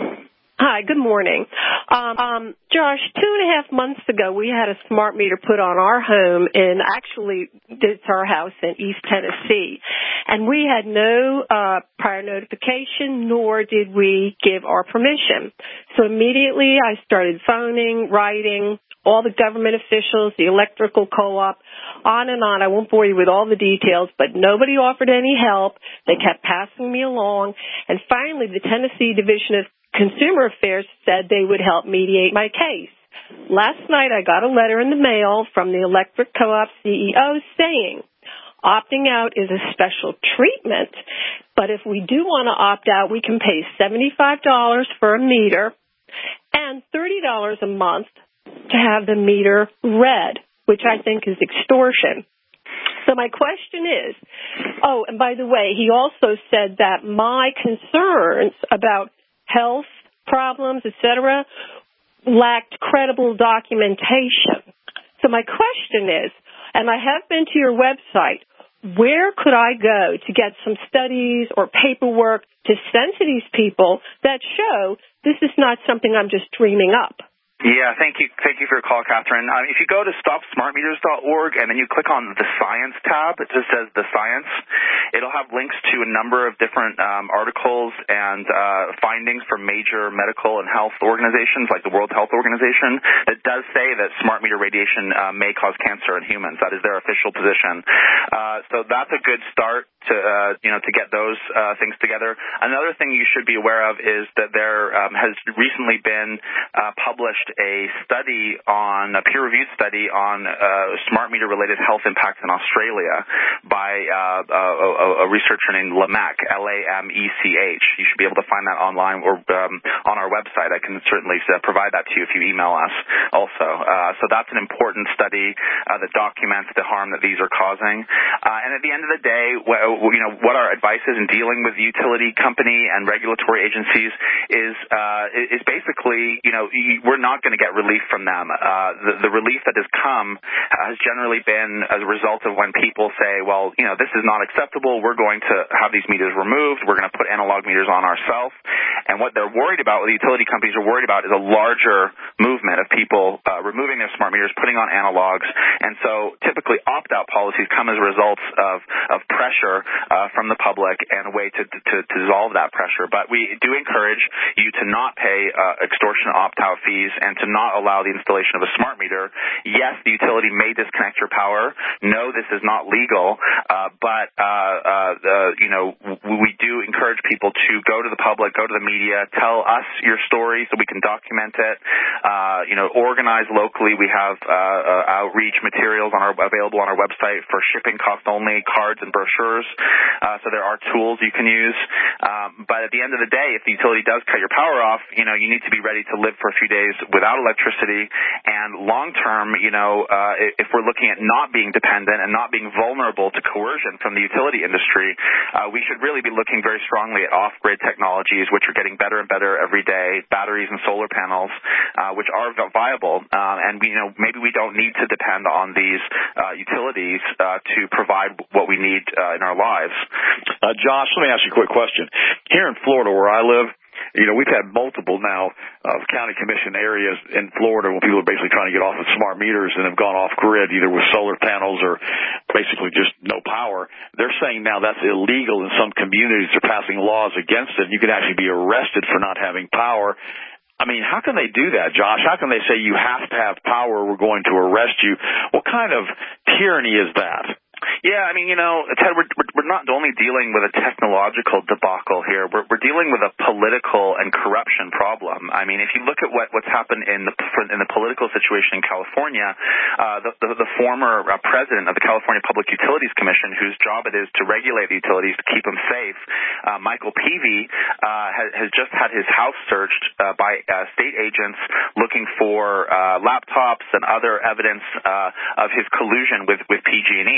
Hi, good morning. Um, um, Josh, two and a half months ago, we had a smart meter put on our home, and actually it's our house in East Tennessee. And we had no uh, prior notification, nor did we give our permission. So immediately I started phoning, writing, all the government officials, the electrical co-op, on and on. I won't bore you with all the details, but nobody offered any help. They kept passing me along. And finally, the Tennessee Division of Consumer Affairs said they would help mediate my case. Last night I got a letter in the mail from the electric co-op C E O saying opting out is a special treatment, but if we do want to opt out, we can pay seventy-five dollars for a meter and thirty dollars a month to have the meter read, which I think is extortion. So my question is, oh, and by the way, he also said that my concerns about health problems, et cetera, lacked credible documentation. So my question is, and I have been to your website, where could I go to get some studies or paperwork to send to these people that show this is not something I'm just dreaming up? Yeah, thank you. Thank you for your call, Catherine. Um, if you go to stop smart meters dot org and then you click on the Science tab, it just says the Science. It'll have links to a number of different um, articles and uh, findings from major medical and health organizations like the World Health Organization. It does say that smart meter radiation uh, may cause cancer in humans. That is their official position. Uh, so that's a good start to uh, you know to get those uh, things together. Another thing you should be aware of is that there um, has recently been uh, published a study on a peer-reviewed study on uh, smart meter-related health impacts in Australia by uh, a, a researcher named Lamech, L A M E C H. You should be able to find that online or um, on our website. I can certainly uh, provide that to you if you email us also. Uh, so that's an important study uh, that documents the harm that these are causing. Uh, and at the end of the day, wh- you know, what our advice is in dealing with utility company and regulatory agencies is uh, is basically, you know, we're not going to get relief from them. Uh, the, the relief that has come has generally been as a result of when people say, well, you know, this is not acceptable. We're going to have these meters removed. We're going to put analog meters on ourselves. And what they're worried about, what the utility companies are worried about, is a larger movement of people uh, removing their smart meters, putting on analogs. And so typically opt-out policies come as a result of, of pressure uh, from the public and a way to, to, to dissolve that pressure. But we do encourage you to not pay uh, extortion opt-out fees and to not allow the installation of a smart meter. Yes, the utility may disconnect your power. No, this is not legal. Uh, but, uh, uh, uh, you know, we do encourage people to go to the public, go to the media, tell us your story so we can document it. Uh, you know, organize locally. We have uh, uh, outreach materials on our, available on our website for shipping cost only, cards and brochures. Uh, so there are tools you can use. Um, but at the end of the day, if the utility does cut your power off, you know, you need to be ready to live for a few days without electricity. And long term, you know, uh, if we're looking at not being dependent and not being vulnerable to coercion from the utility industry, uh, we should really be looking very strongly at off-grid technologies, which are getting better and better every day, batteries and solar panels, uh, which are viable. Uh, and, we, you know, maybe we don't need to depend on these uh, utilities uh, to provide what we need uh, in our lives. Uh, Josh, let me ask you a quick question. Here in Florida, where I live, you know, we've had multiple now of uh, county commission areas in Florida where people are basically trying to get off of smart meters and have gone off grid either with solar panels or basically just no power. They're saying now that's illegal in some communities. They're passing laws against it. You could actually be arrested for not having power. I mean, how can they do that, Josh? How can they say you have to have power, we're going to arrest you? What kind of tyranny is that? Yeah, I mean, you know, Ted, we're, we're not only dealing with a technological debacle here. We're, we're dealing with a political and corruption problem. I mean, if you look at what, what's happened in the in the political situation in California, uh, the, the, the former uh, president of the California Public Utilities Commission, whose job it is to regulate the utilities to keep them safe, uh, Michael Peavy, uh, has, has just had his house searched uh, by uh, state agents looking for uh, laptops and other evidence uh, of his collusion with, with P G and E. And, and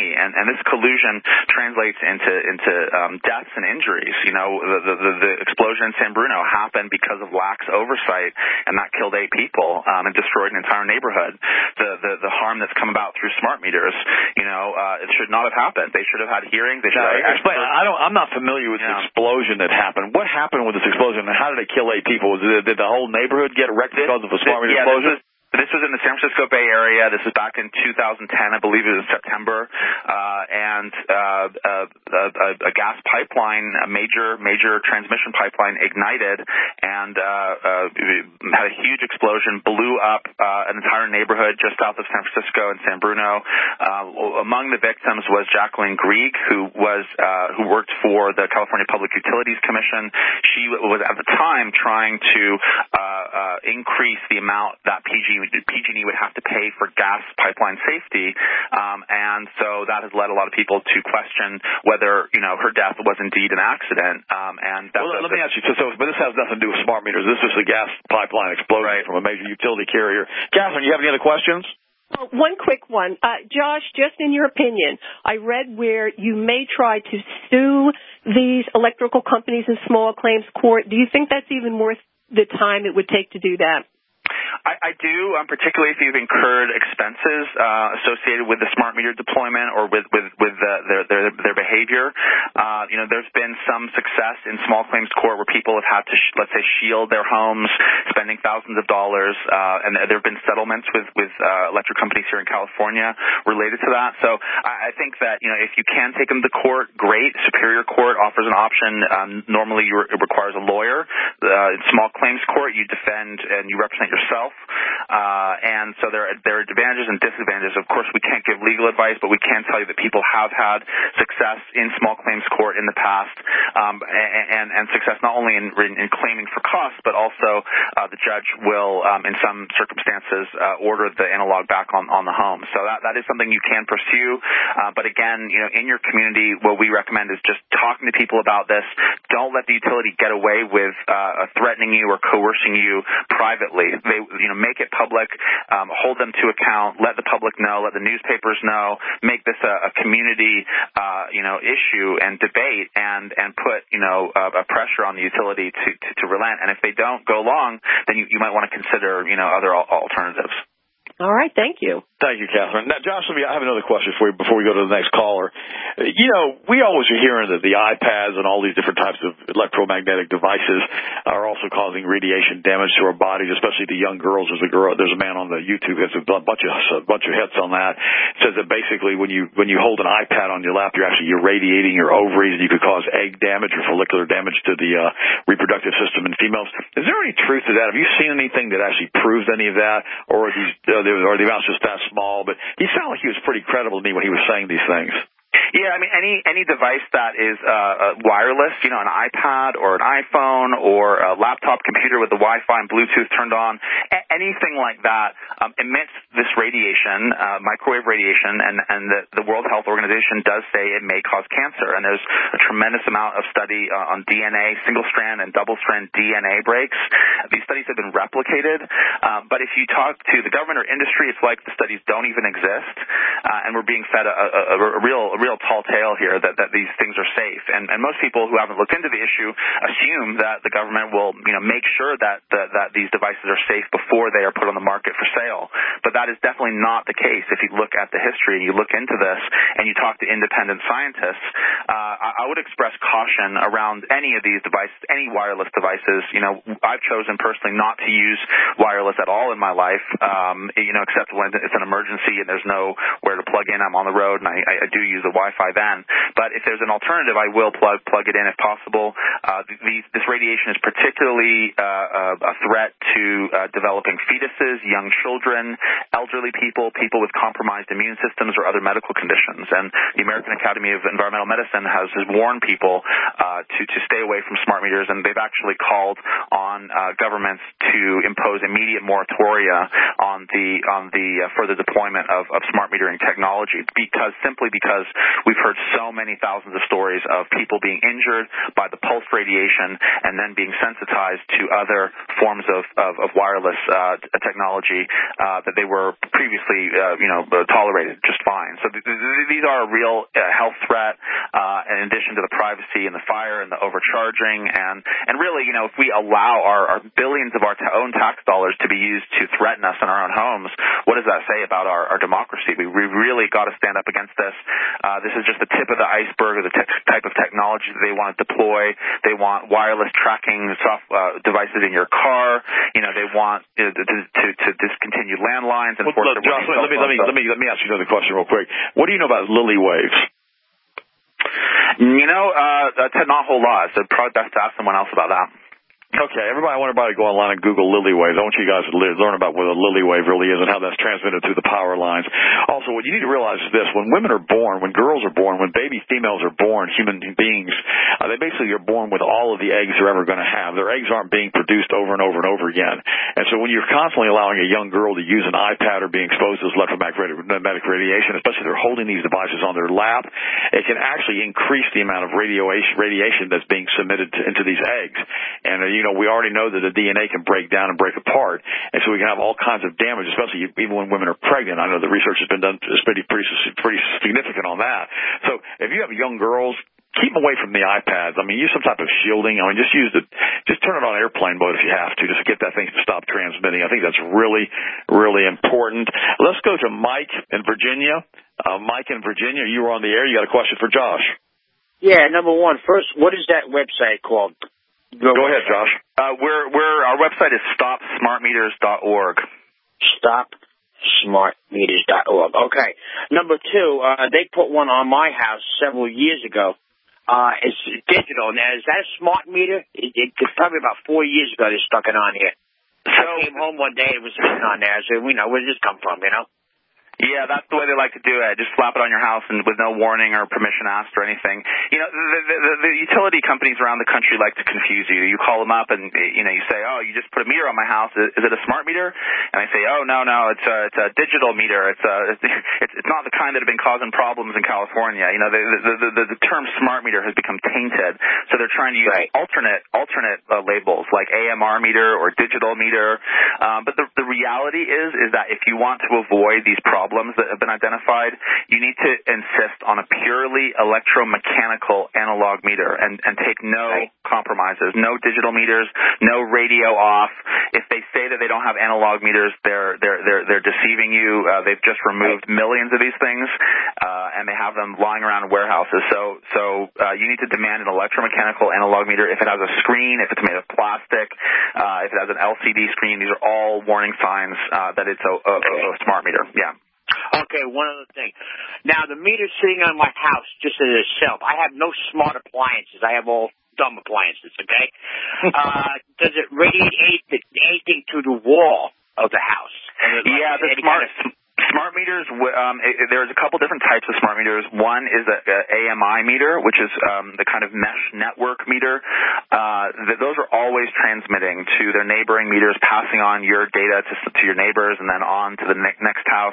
and this collusion translates into into um, deaths and injuries. You know, the, the, the explosion in San Bruno happened because of lax oversight, and that killed eight people um, and destroyed an entire neighborhood. The, the the harm that's come about through smart meters, you know, uh, it should not have happened. They should have had hearings. They should now, have explain. I don't. I'm not familiar with yeah. the explosion that happened. What happened with this explosion, and how did it kill eight people? Was it, did the whole neighborhood get wrecked because of a smart meter yeah, explosion? This was in the San Francisco Bay Area. This was back in two thousand ten, I believe it was September, uh, and uh, a, a, a gas pipeline, a major, major transmission pipeline ignited and uh, uh, had a huge explosion, blew up uh, an entire neighborhood just south of San Francisco and San Bruno. Uh, among the victims was Jacqueline Grieg, who was uh, who worked for the California Public Utilities Commission. She was at the time trying to uh, uh, increase the amount that P G P G and E would have to pay for gas pipeline safety, um, and so that has led a lot of people to question whether, you know, her death was indeed an accident. Um, and that's well, a, let me ask you, so, so, but this has nothing to do with smart meters. This is a gas pipeline explosion right. from a major utility carrier. Catherine, you have any other questions? Well, one quick one. Uh, Josh, just in your opinion, I read where you may try to sue these electrical companies in small claims court. Do you think that's even worth the time it would take to do that? I, I do, um, particularly if you've incurred expenses uh, associated with the smart meter deployment or with with, with uh, their, their their behavior. Uh, you know, there's been some success in small claims court where people have had to, sh- let's say, shield their homes, spending thousands of dollars, uh, and there have been settlements with with uh, electric companies here in California related to that. So I, I think that, you know, if you can take them to court, great. Superior Court offers an option. Um, normally, you re- it requires a lawyer. Uh, in small claims court, you defend and you represent yourself. Uh, and so there are, there are advantages and disadvantages. Of course, we can't give legal advice, but we can tell you that people have had success in small claims court in the past, um, and, and success not only in, in claiming for costs, but also uh, the judge will, um, in some circumstances, uh, order the analog back on, on the home. So that, that is something you can pursue. Uh, but again, you know, in your community, what we recommend is just talking to people about this. Don't let the utility get away with uh, threatening you or coercing you privately. They, you know, make it public, um, hold them to account, let the public know, let the newspapers know, make this a, a community, uh, you know, issue and debate, and and put, you know, uh, a pressure on the utility to, to to relent. And if they don't go along, then you, you might want to consider, you know, other al- alternatives. All right, thank you. Thank you, Catherine. Now, Josh, I have another question for you before we go to the next caller. You know, we always are hearing that the iPads and all these different types of electromagnetic devices are also causing radiation damage to our bodies, especially the young girls. There's a girl, there's a man on the YouTube has a bunch of a bunch of hits on that. It says that basically when you when you hold an iPad on your lap, you're actually irradiating your ovaries, and you could cause egg damage or follicular damage to the uh, reproductive system in females. Is there any truth to that? Have you seen anything that actually proves any of that, or are these uh, or the amounts just that small? But he sounded like he was pretty credible to me when he was saying these things. Yeah, I mean, any any device that is uh, uh, wireless, you know, an iPad or an iPhone or a laptop computer with the Wi-Fi and Bluetooth turned on, a- anything like that um, emits this radiation, uh, microwave radiation, and, and the, the World Health Organization does say it may cause cancer. And there's a tremendous amount of study uh, on D N A, single-strand and double-strand D N A breaks. These studies have been replicated, uh, but if you talk to the government or industry, it's like the studies don't even exist, uh, and we're being fed a, a, a real a real tall tale here that, that these things are safe. And, and most people who haven't looked into the issue assume that the government will, you know, make sure that, that, that these devices are safe before they are put on the market for sale. But that is definitely not the case. If you look at the history and you look into this and you talk to independent scientists, uh, I, I would express caution around any of these devices, any wireless devices. You know, I've chosen personally not to use wireless at all in my life, um, you know, except when it's an emergency and there's nowhere to plug in. I'm on the road, and I, I do use the Wi-Fi then. But if there's an alternative, I will plug plug it in if possible. Uh, these, this radiation is particularly uh, a threat to uh, developing fetuses, young children, elderly people, people with compromised immune systems or other medical conditions. And the American Academy of Environmental Medicine has, has warned people uh, to, to stay away from smart meters, and they've actually called on uh, governments to impose immediate moratoria on the on the uh, further deployment of, of smart metering technology, because simply because we've heard so many thousands of stories of people being injured by the pulse radiation and then being sensitized to other forms of, of, of wireless uh, technology uh, that they were previously, uh, you know, tolerated just fine. So th- th- these are a real uh, health threat, uh, in addition to the privacy and the fire and the overcharging. And, and really, you know, if we allow our, our billions of our t- own tax dollars to be used to threaten us in our own homes, what does that say about our, our democracy? We, we really got to stand up against this. Uh, this is just the tip of the iceberg of the t- type of technology that they want to deploy. They want wireless tracking soft, uh, devices in your car. You know, they want uh, to, to, to discontinue landlines and well, force look, Josh, let me, let me, let me, let me ask you another question real quick. What do you know about Lily Waves? You know, uh, Ted, not a whole lot, so probably best to ask someone else about that. Okay, everybody, I want everybody to go online and Google Lily Waves. I want you guys to learn about what a Lily Wave really is and how that's transmitted through the power lines. Also, what you need to realize is this. When women are born, when girls are born, when baby females are born, human beings, uh, they basically are born with all of the eggs they're ever going to have. Their eggs aren't being produced over and over and over again. And so when you're constantly allowing a young girl to use an iPad or being exposed to this electromagnetic radiation, especially if they're holding these devices on their lap, it can actually increase the amount of radiation, radiation that's being submitted to, into these eggs. And, uh, you know, we already know that the D N A can break down and break apart, and so we can have all kinds of damage, especially even when women are pregnant. I know the research has been done is pretty, pretty, pretty significant on that. So if you have young girls, keep them away from the iPads. I mean, use some type of shielding. I mean, just use the, just turn it on airplane mode if you have to, just to get that thing to stop transmitting. I think that's really, really important. Let's go to Mike in Virginia. Uh, Mike in Virginia, you were on the air. You got a question for Josh? Yeah, number one, first, what is that website called? Go, Go ahead, Josh. Uh, we're, we're, our website is stop smart meters dot org. stop smart meters dot org. Okay. Number two, uh, they put one on my house several years ago. Uh, it's digital. Now, is that a smart meter? It, it, it's probably about four years ago they stuck it on here. So, I came home one day, it was sitting on there. I said, we know, where did this come from, you know? Yeah, that's the way they like to do it. Just slap it on your house and with no warning or permission asked or anything. You know, the, the, the, the utility companies around the country like to confuse you. You call them up and, you know, you say, oh, you just put a meter on my house. Is, is it a smart meter? And they say, oh, no, no, it's a, it's a digital meter. It's, a, it's, it's not the kind that have been causing problems in California. You know, the, the, the, the term smart meter has become tainted. So they're trying to use right. alternate, alternate uh, labels like A M R meter or digital meter. Um, but the, the reality is, is that if you want to avoid these problems, that have been identified, you need to insist on a purely electromechanical analog meter and, and take no right. compromises, no digital meters, no radio off. If they say that they don't have analog meters, they're they're they're, they're deceiving you. Uh, they've just removed right. millions of these things, uh, and they have them lying around in warehouses. So so uh, you need to demand an electromechanical analog meter. If it has a screen, if it's made of plastic, uh, if it has an L C D screen, these are all warning signs uh, that it's a, a, a smart meter. Yeah. Okay, one other thing. Now, the meter's sitting on my house just as itself. I have no smart appliances. I have all dumb appliances, okay? uh, does it radiate anything, anything to the wall of the house? Yeah, the smart... Kind of, Smart meters, um, it, there's a couple different types of smart meters. One is a, a A M I meter, which is um, the kind of mesh network meter. Uh, th- those are always transmitting to their neighboring meters, passing on your data to, to your neighbors and then on to the ne- next house.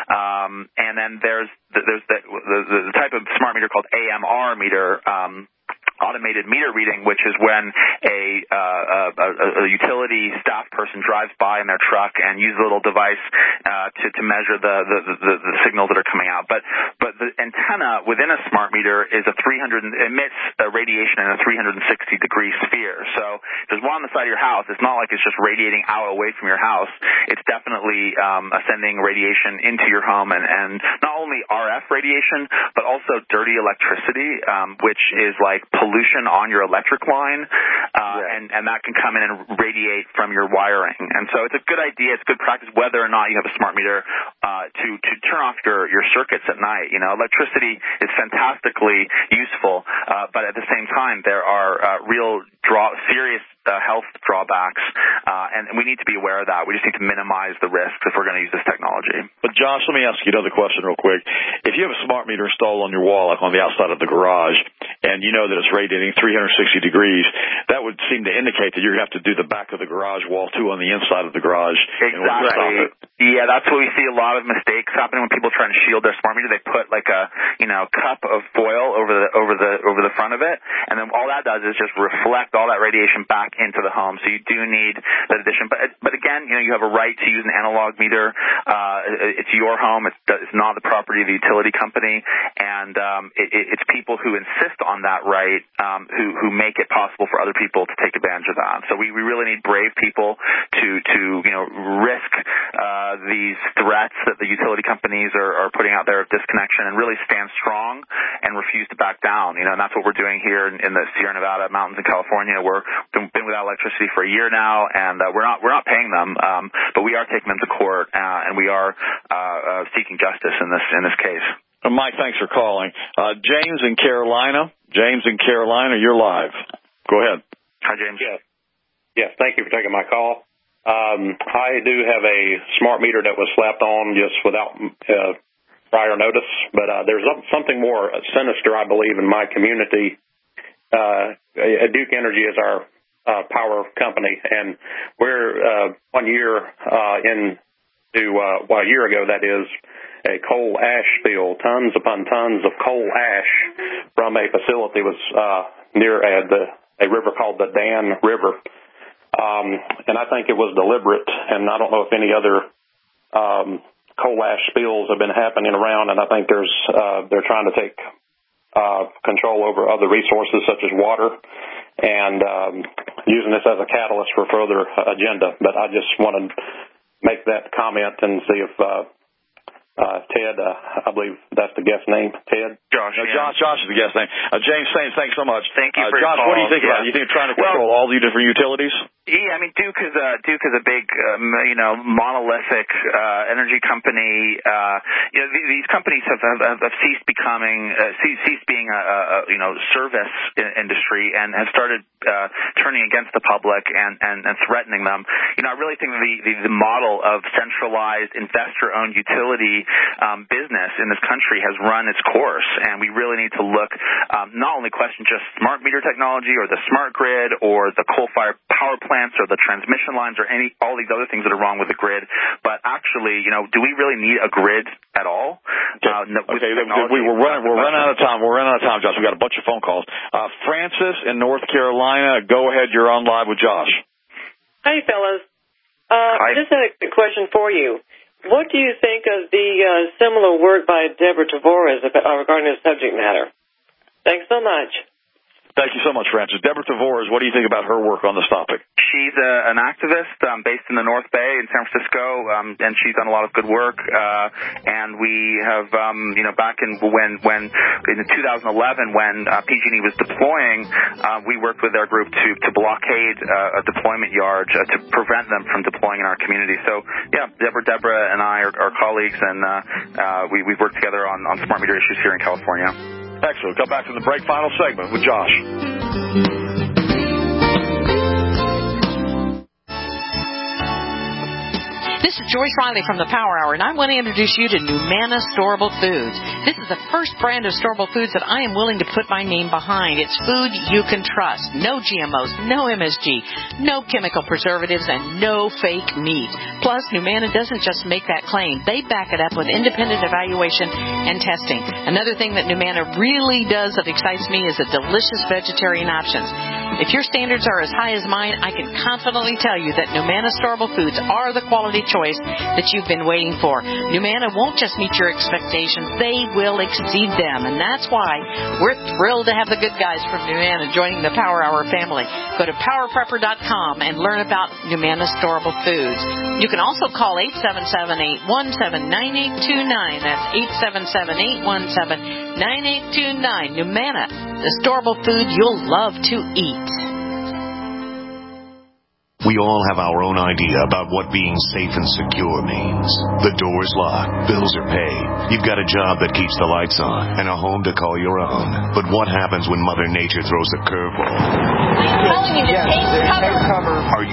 Um, and then there's there's the, the, the type of smart meter called A M R meter, um, automated meter reading, which is when a, uh, a, a utility staff person drives by in their truck and uses a little device uh, to, to measure the, the, the, the signals that are coming out. But but the antenna within a smart meter is a three hundred emits a radiation in a three hundred sixty degree sphere. So there's one on the side of your house. It's not like it's just radiating out away from your house. It's definitely um, sending radiation into your home, and, and not only R F radiation, but also dirty electricity, um, which is like pollution on your electric line, uh, yeah. and, and that can come in and radiate from your wiring. And so it's a good idea, it's good practice, whether or not you have a smart meter, uh, to, to turn off your, your circuits at night. You know, electricity is fantastically useful, uh, but at the same time, there are uh, real draw, serious uh, health drawbacks, uh, and and we need to be aware of that. We just need to minimize the risks if we're going to use this technology. But, Josh, let me ask you another question real quick. If you have a smart meter installed on your wall, like on the outside of the garage, and you know that it's radiating three hundred sixty degrees, that would seem to indicate that you're going to have to do the back of the garage wall, too, on the inside of the garage. Exactly. Yeah, that's what we see a lot of mistakes happening when people try to shield their smart meter. They put like a, you know, cup of foil over the over the over the front of it, and then all that does is just reflect all that radiation back into the home. So you do need that addition. But but again, you know, you have a right to use an analog meter. Uh, it's your home. It's, it's not the property of the utility company, and um, it, it's people who insist on that right um, who who make it possible for other people to take advantage of that. So we we really need brave people to to you know risk uh, these threats that the utility companies are, are putting out there of disconnection and really stand strong and refuse to back down. You know, and that's what we're doing here in, in the Sierra Nevada mountains in California. We're been, been without electricity for a year now, and uh, we're not we're not paying them, um, but we are taking them to court, uh, and we are uh, uh, seeking justice in this in this case. Uh, Mike, thanks for calling. Uh, James in Carolina. James in Carolina, you're live. Go ahead. Hi, James. Yes. Yes, thank you for taking my call. Um, I do have a smart meter that was slapped on just without uh, prior notice, but uh, there's something more sinister, I believe, in my community. Uh, Duke Energy is our uh, power company, and we're uh, one year uh, into, uh, well, a year ago, that is, a coal ash spill. Tons upon tons of coal ash from a facility was uh, near a, the, a river called the Dan River. Um, and I think it was deliberate, and I don't know if any other um, coal ash spills have been happening around, and I think there's uh, they're trying to take uh, control over other resources such as water and um, using this as a catalyst for further agenda. But I just want to make that comment and see if uh, Uh, Ted, uh, I believe that's the guest name, Ted. Josh. No, Josh, Josh is the guest name. Uh, James Sainz, thanks so much. Thank you uh, for Josh, your call. what do you think yeah. about it? You think they're trying to control well, all the different utilities? Yeah, I mean, Duke is a Duke is a big, um, you know, monolithic uh, energy company. Uh, you know, th- these companies have, have, have ceased becoming, uh, ceased being a, a you know service industry and have started uh, turning against the public and, and, and threatening them. You know, I really think the the, the model of centralized investor-owned utility um, business in this country has run its course, and we really need to look um, not only question just smart meter technology or the smart grid or the coal-fired power plants or the transmission lines or any all these other things that are wrong with the grid, but actually, you know, do we really need a grid at all? Okay, uh, no, okay. We, we're running we're running out of time. We're running out of time, Josh. We got a bunch of phone calls. Uh, Francis in North Carolina, go ahead. You're on live with Josh. Hey, fellas. Uh, I just had a question for you. What do you think of the uh, similar work by Deborah Tavoris regarding this subject matter? Thanks so much. Thank you so much, Francis. Deborah Tavoris, what do you think about her work on this topic? She's a, an activist um, based in the North Bay in San Francisco, um, and she's done a lot of good work. Uh, and we have, um, you know, back in when, when in two thousand eleven, when uh, P G and E was deploying, uh, we worked with their group to to blockade uh, a deployment yard uh, to prevent them from deploying in our community. So, yeah, Deborah, Deborah, and I are, are colleagues, and uh, uh, we we've worked together on, on smart meter issues here in California. Excellent. Come back to the break, final segment with Josh. This is Joyce Riley from the Power Hour, and I want to introduce you to Numana Storable Foods. This is the first brand of storable foods that I am willing to put my name behind. It's food you can trust. No G M Os, no M S G, no chemical preservatives, and no fake meat. Plus, Numana doesn't just make that claim. They back it up with independent evaluation and testing. Another thing that Numana really does that excites me is the delicious vegetarian options. If your standards are as high as mine, I can confidently tell you that Numana Storable Foods are the quality choice that you've been waiting for. Numana won't just meet your expectations, they will exceed them. And that's why we're thrilled to have the good guys from Numana joining the Power Hour family. Go to power prepper dot com and learn about Numana Storable Foods. You can also call eight seven seven, eight one seven, nine eight two nine. That's eight seven seven, eight one seven, nine eight two nine. Numana, the storable food you'll love to eat. We all have our own idea about what being safe and secure means. The door's locked, bills are paid, you've got a job that keeps the lights on, and a home to call your own. But what happens when Mother Nature throws a curveball? I'm telling you to take cover. Are you prepared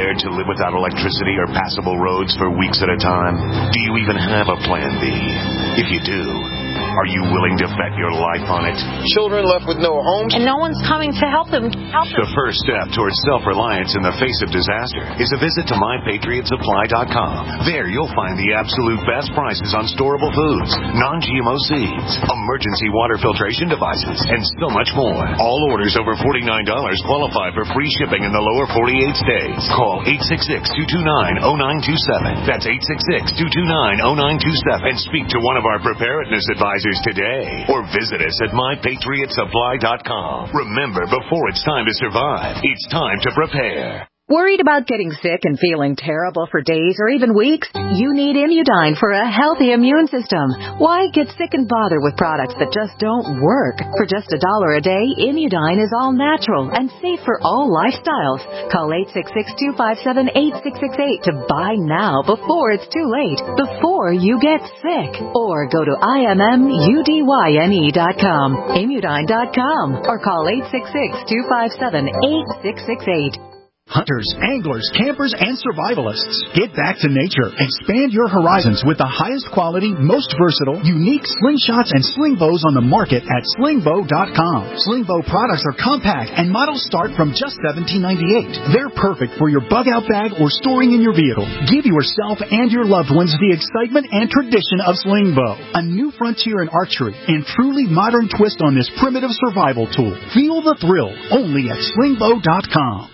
prepared to live without electricity or passable roads for weeks at a time? Do you even have a plan B? If you do, are you willing to bet your life on it? Children left with no homes. And no one's coming to help them. Help them. The first step towards self-reliance in the face of disaster is a visit to my patriot supply dot com. There you'll find the absolute best prices on storable foods, non-G M O seeds, emergency water filtration devices, and so much more. All orders over forty-nine dollars qualify for free shipping in the lower forty-eight states. Call eight six six, two two nine, zero nine two seven. That's eight six six, two two nine, zero nine two seven. And speak to one of our preparedness advisors today, or visit us at my patriot supply dot com. Remember, before it's time to survive, it's time to prepare. Worried about getting sick and feeling terrible for days or even weeks? You need Immudyne for a healthy immune system. Why get sick and bother with products that just don't work? For just a dollar a day, Immudyne is all natural and safe for all lifestyles. Call eight six six, two five seven, eight six six eight to buy now before it's too late, before you get sick. Or go to I M M U D Y N E dot com, Immudyne dot com, or call eight six six, two five seven, eight six six eight. Hunters, anglers, campers, and survivalists. Get back to nature. Expand your horizons with the highest quality, most versatile, unique slingshots and sling bows on the market at sling bow dot com. Sling bow products are compact and models start from just seventeen ninety-eight. They're perfect for your bug-out bag or storing in your vehicle. Give yourself and your loved ones the excitement and tradition of sling bow. A new frontier in archery and truly modern twist on this primitive survival tool. Feel the thrill only at sling bow dot com.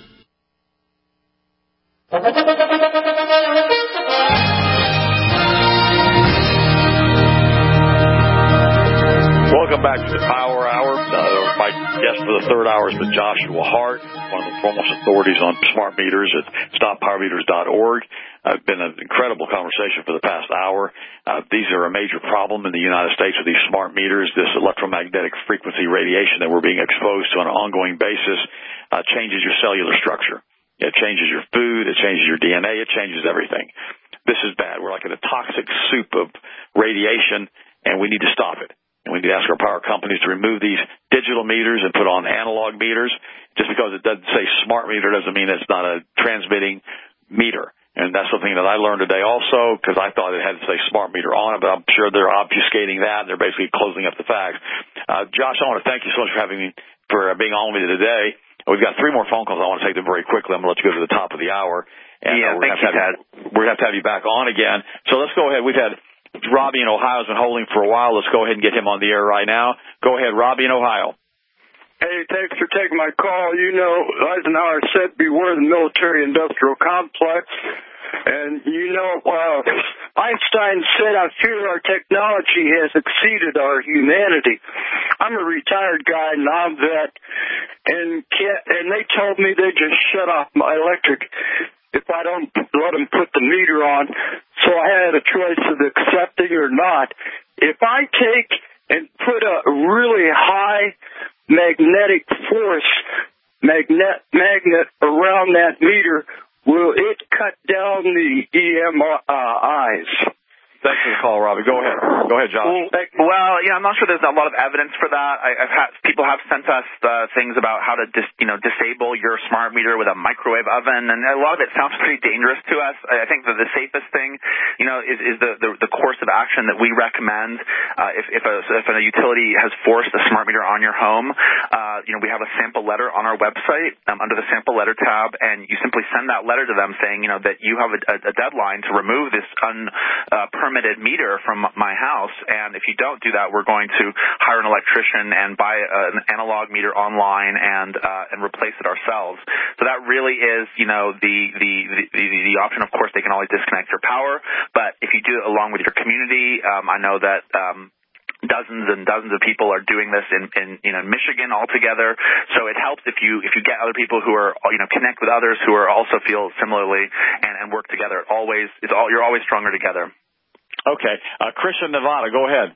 Welcome back to the Power Hour. Uh, my guest for the third hour has been Joshua Hart, one of the foremost authorities on smart meters at stop power meters dot org. Uh, it's been an incredible conversation for the past hour. Uh, these are a major problem in the United States with these smart meters. This electromagnetic frequency radiation that we're being exposed to on an ongoing basis uh, changes your cellular structure. It changes your food. It changes your D N A. It changes everything. This is bad. We're like in a toxic soup of radiation, and we need to stop it. And we need to ask our power companies to remove these digital meters and put on analog meters. Just because it doesn't say smart meter doesn't mean it's not a transmitting meter. And that's something that I learned today also, because I thought it had to say smart meter on it, but I'm sure they're obfuscating that. They're basically closing up the facts. Uh, Josh, I want to thank you so much for having me, for being on with me today. We've got three more phone calls. I want to take them very quickly. I'm going to let you go to the top of the hour. And, yeah, uh, we're thank you, Ted. We're going to have to have you back on again. So let's go ahead. We've had Robbie in Ohio has been holding for a while. Let's go ahead and get him on the air right now. Go ahead, Robbie in Ohio. Hey, thanks for taking my call. You know, Eisenhower said, beware the military-industrial complex. And, you know, uh, Einstein said, I fear our technology has exceeded our humanity. I'm a retired guy, non-vet, and can't, and they told me they just shut off my electric if I don't let them put the meter on. So I had a choice of accepting or not. If I take and put a really high magnetic force magnet magnet around that meter, will it cut down the E M Is? Thanks for the call, Robbie. Go ahead. Go ahead, Josh. Well, yeah, I'm not sure there's a lot of evidence for that. I, I've had, people have sent us uh, things about how to dis, you know, disable your smart meter with a microwave oven, and a lot of it sounds pretty dangerous to us. I think that the safest thing, you know, is, is the, the, the course of action that we recommend. Uh, if, if, a, if a utility has forced a smart meter on your home, uh, you know, we have a sample letter on our website um, under the sample letter tab, and you simply send that letter to them saying, you know, that you have a, a deadline to remove this un, uh, permitted meter from my house, and if you don't do that, we're going to hire an electrician and buy an analog meter online and uh, and replace it ourselves. So that really is, you know, the the, the the option. Of course, they can always disconnect your power, but if you do it along with your community, um, I know that. Um, Dozens and dozens of people are doing this in, in you know Michigan altogether. So it helps if you if you get other people who are you know connect with others who are also feel similarly and, and work together. It always it's all you're always stronger together. Okay, uh, Chris in Nevada, go ahead.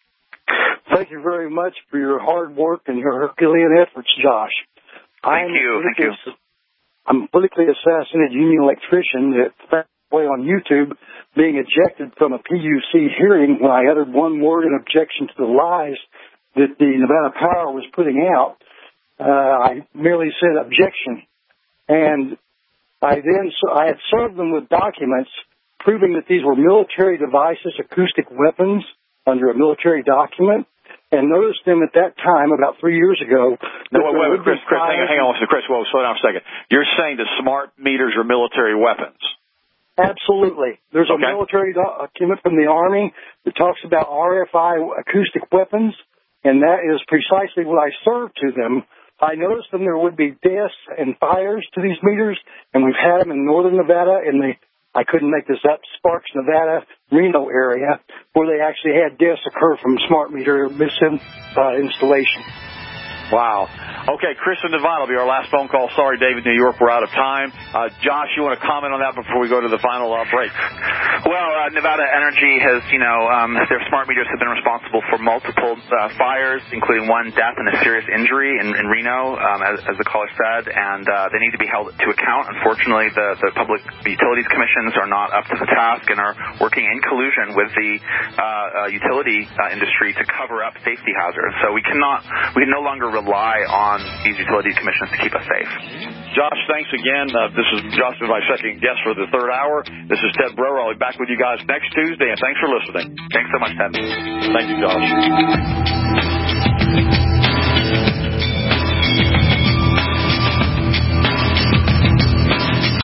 Thank you very much for your hard work and your Herculean efforts, Josh. Thank I'm you. Thank you. I'm a politically assassinated union electrician that found way on YouTube being ejected from a P U C hearing when I uttered one word in objection to the lies that the Nevada Power was putting out. Uh, I merely said objection. And I then I had served them with documents proving that these were military devices, acoustic weapons, under a military document, and noticed them at that time, about three years ago. No, wait, wait, wait, Chris, Chris, hang on, hang on, Chris, whoa, slow down for a second. You're saying that smart meters are military weapons? Absolutely. There's okay. a military document from the Army that talks about R F I acoustic weapons, and that is precisely what I served to them. I noticed them there would be deaths and fires to these meters, and we've had them in northern Nevada, in the, I couldn't make this up, Sparks, Nevada, Reno area, where they actually had deaths occur from smart meter mis- uh, installation. Wow. Okay, Chris in Nevada will be our last phone call. Sorry, David, New York, we're out of time. Uh, Josh, you want to comment on that before we go to the final uh, break? Well, uh, Nevada Energy has, you know, um, their smart meters have been responsible for multiple uh, fires, including one death and a serious injury in, in Reno, um, as, as the caller said, and uh, they need to be held to account. Unfortunately, the, the public utilities commissions are not up to the task and are working in collusion with the uh, uh, utility uh, industry to cover up safety hazards. So we cannot, we can no longer rely on these utility commissions to keep us safe. Josh, thanks again. Uh, this is Josh, my second guest for the third hour. This is Ted Broer. I'll be back with you guys next Tuesday, and thanks for listening. Thanks so much, Ted. Thank you, Josh.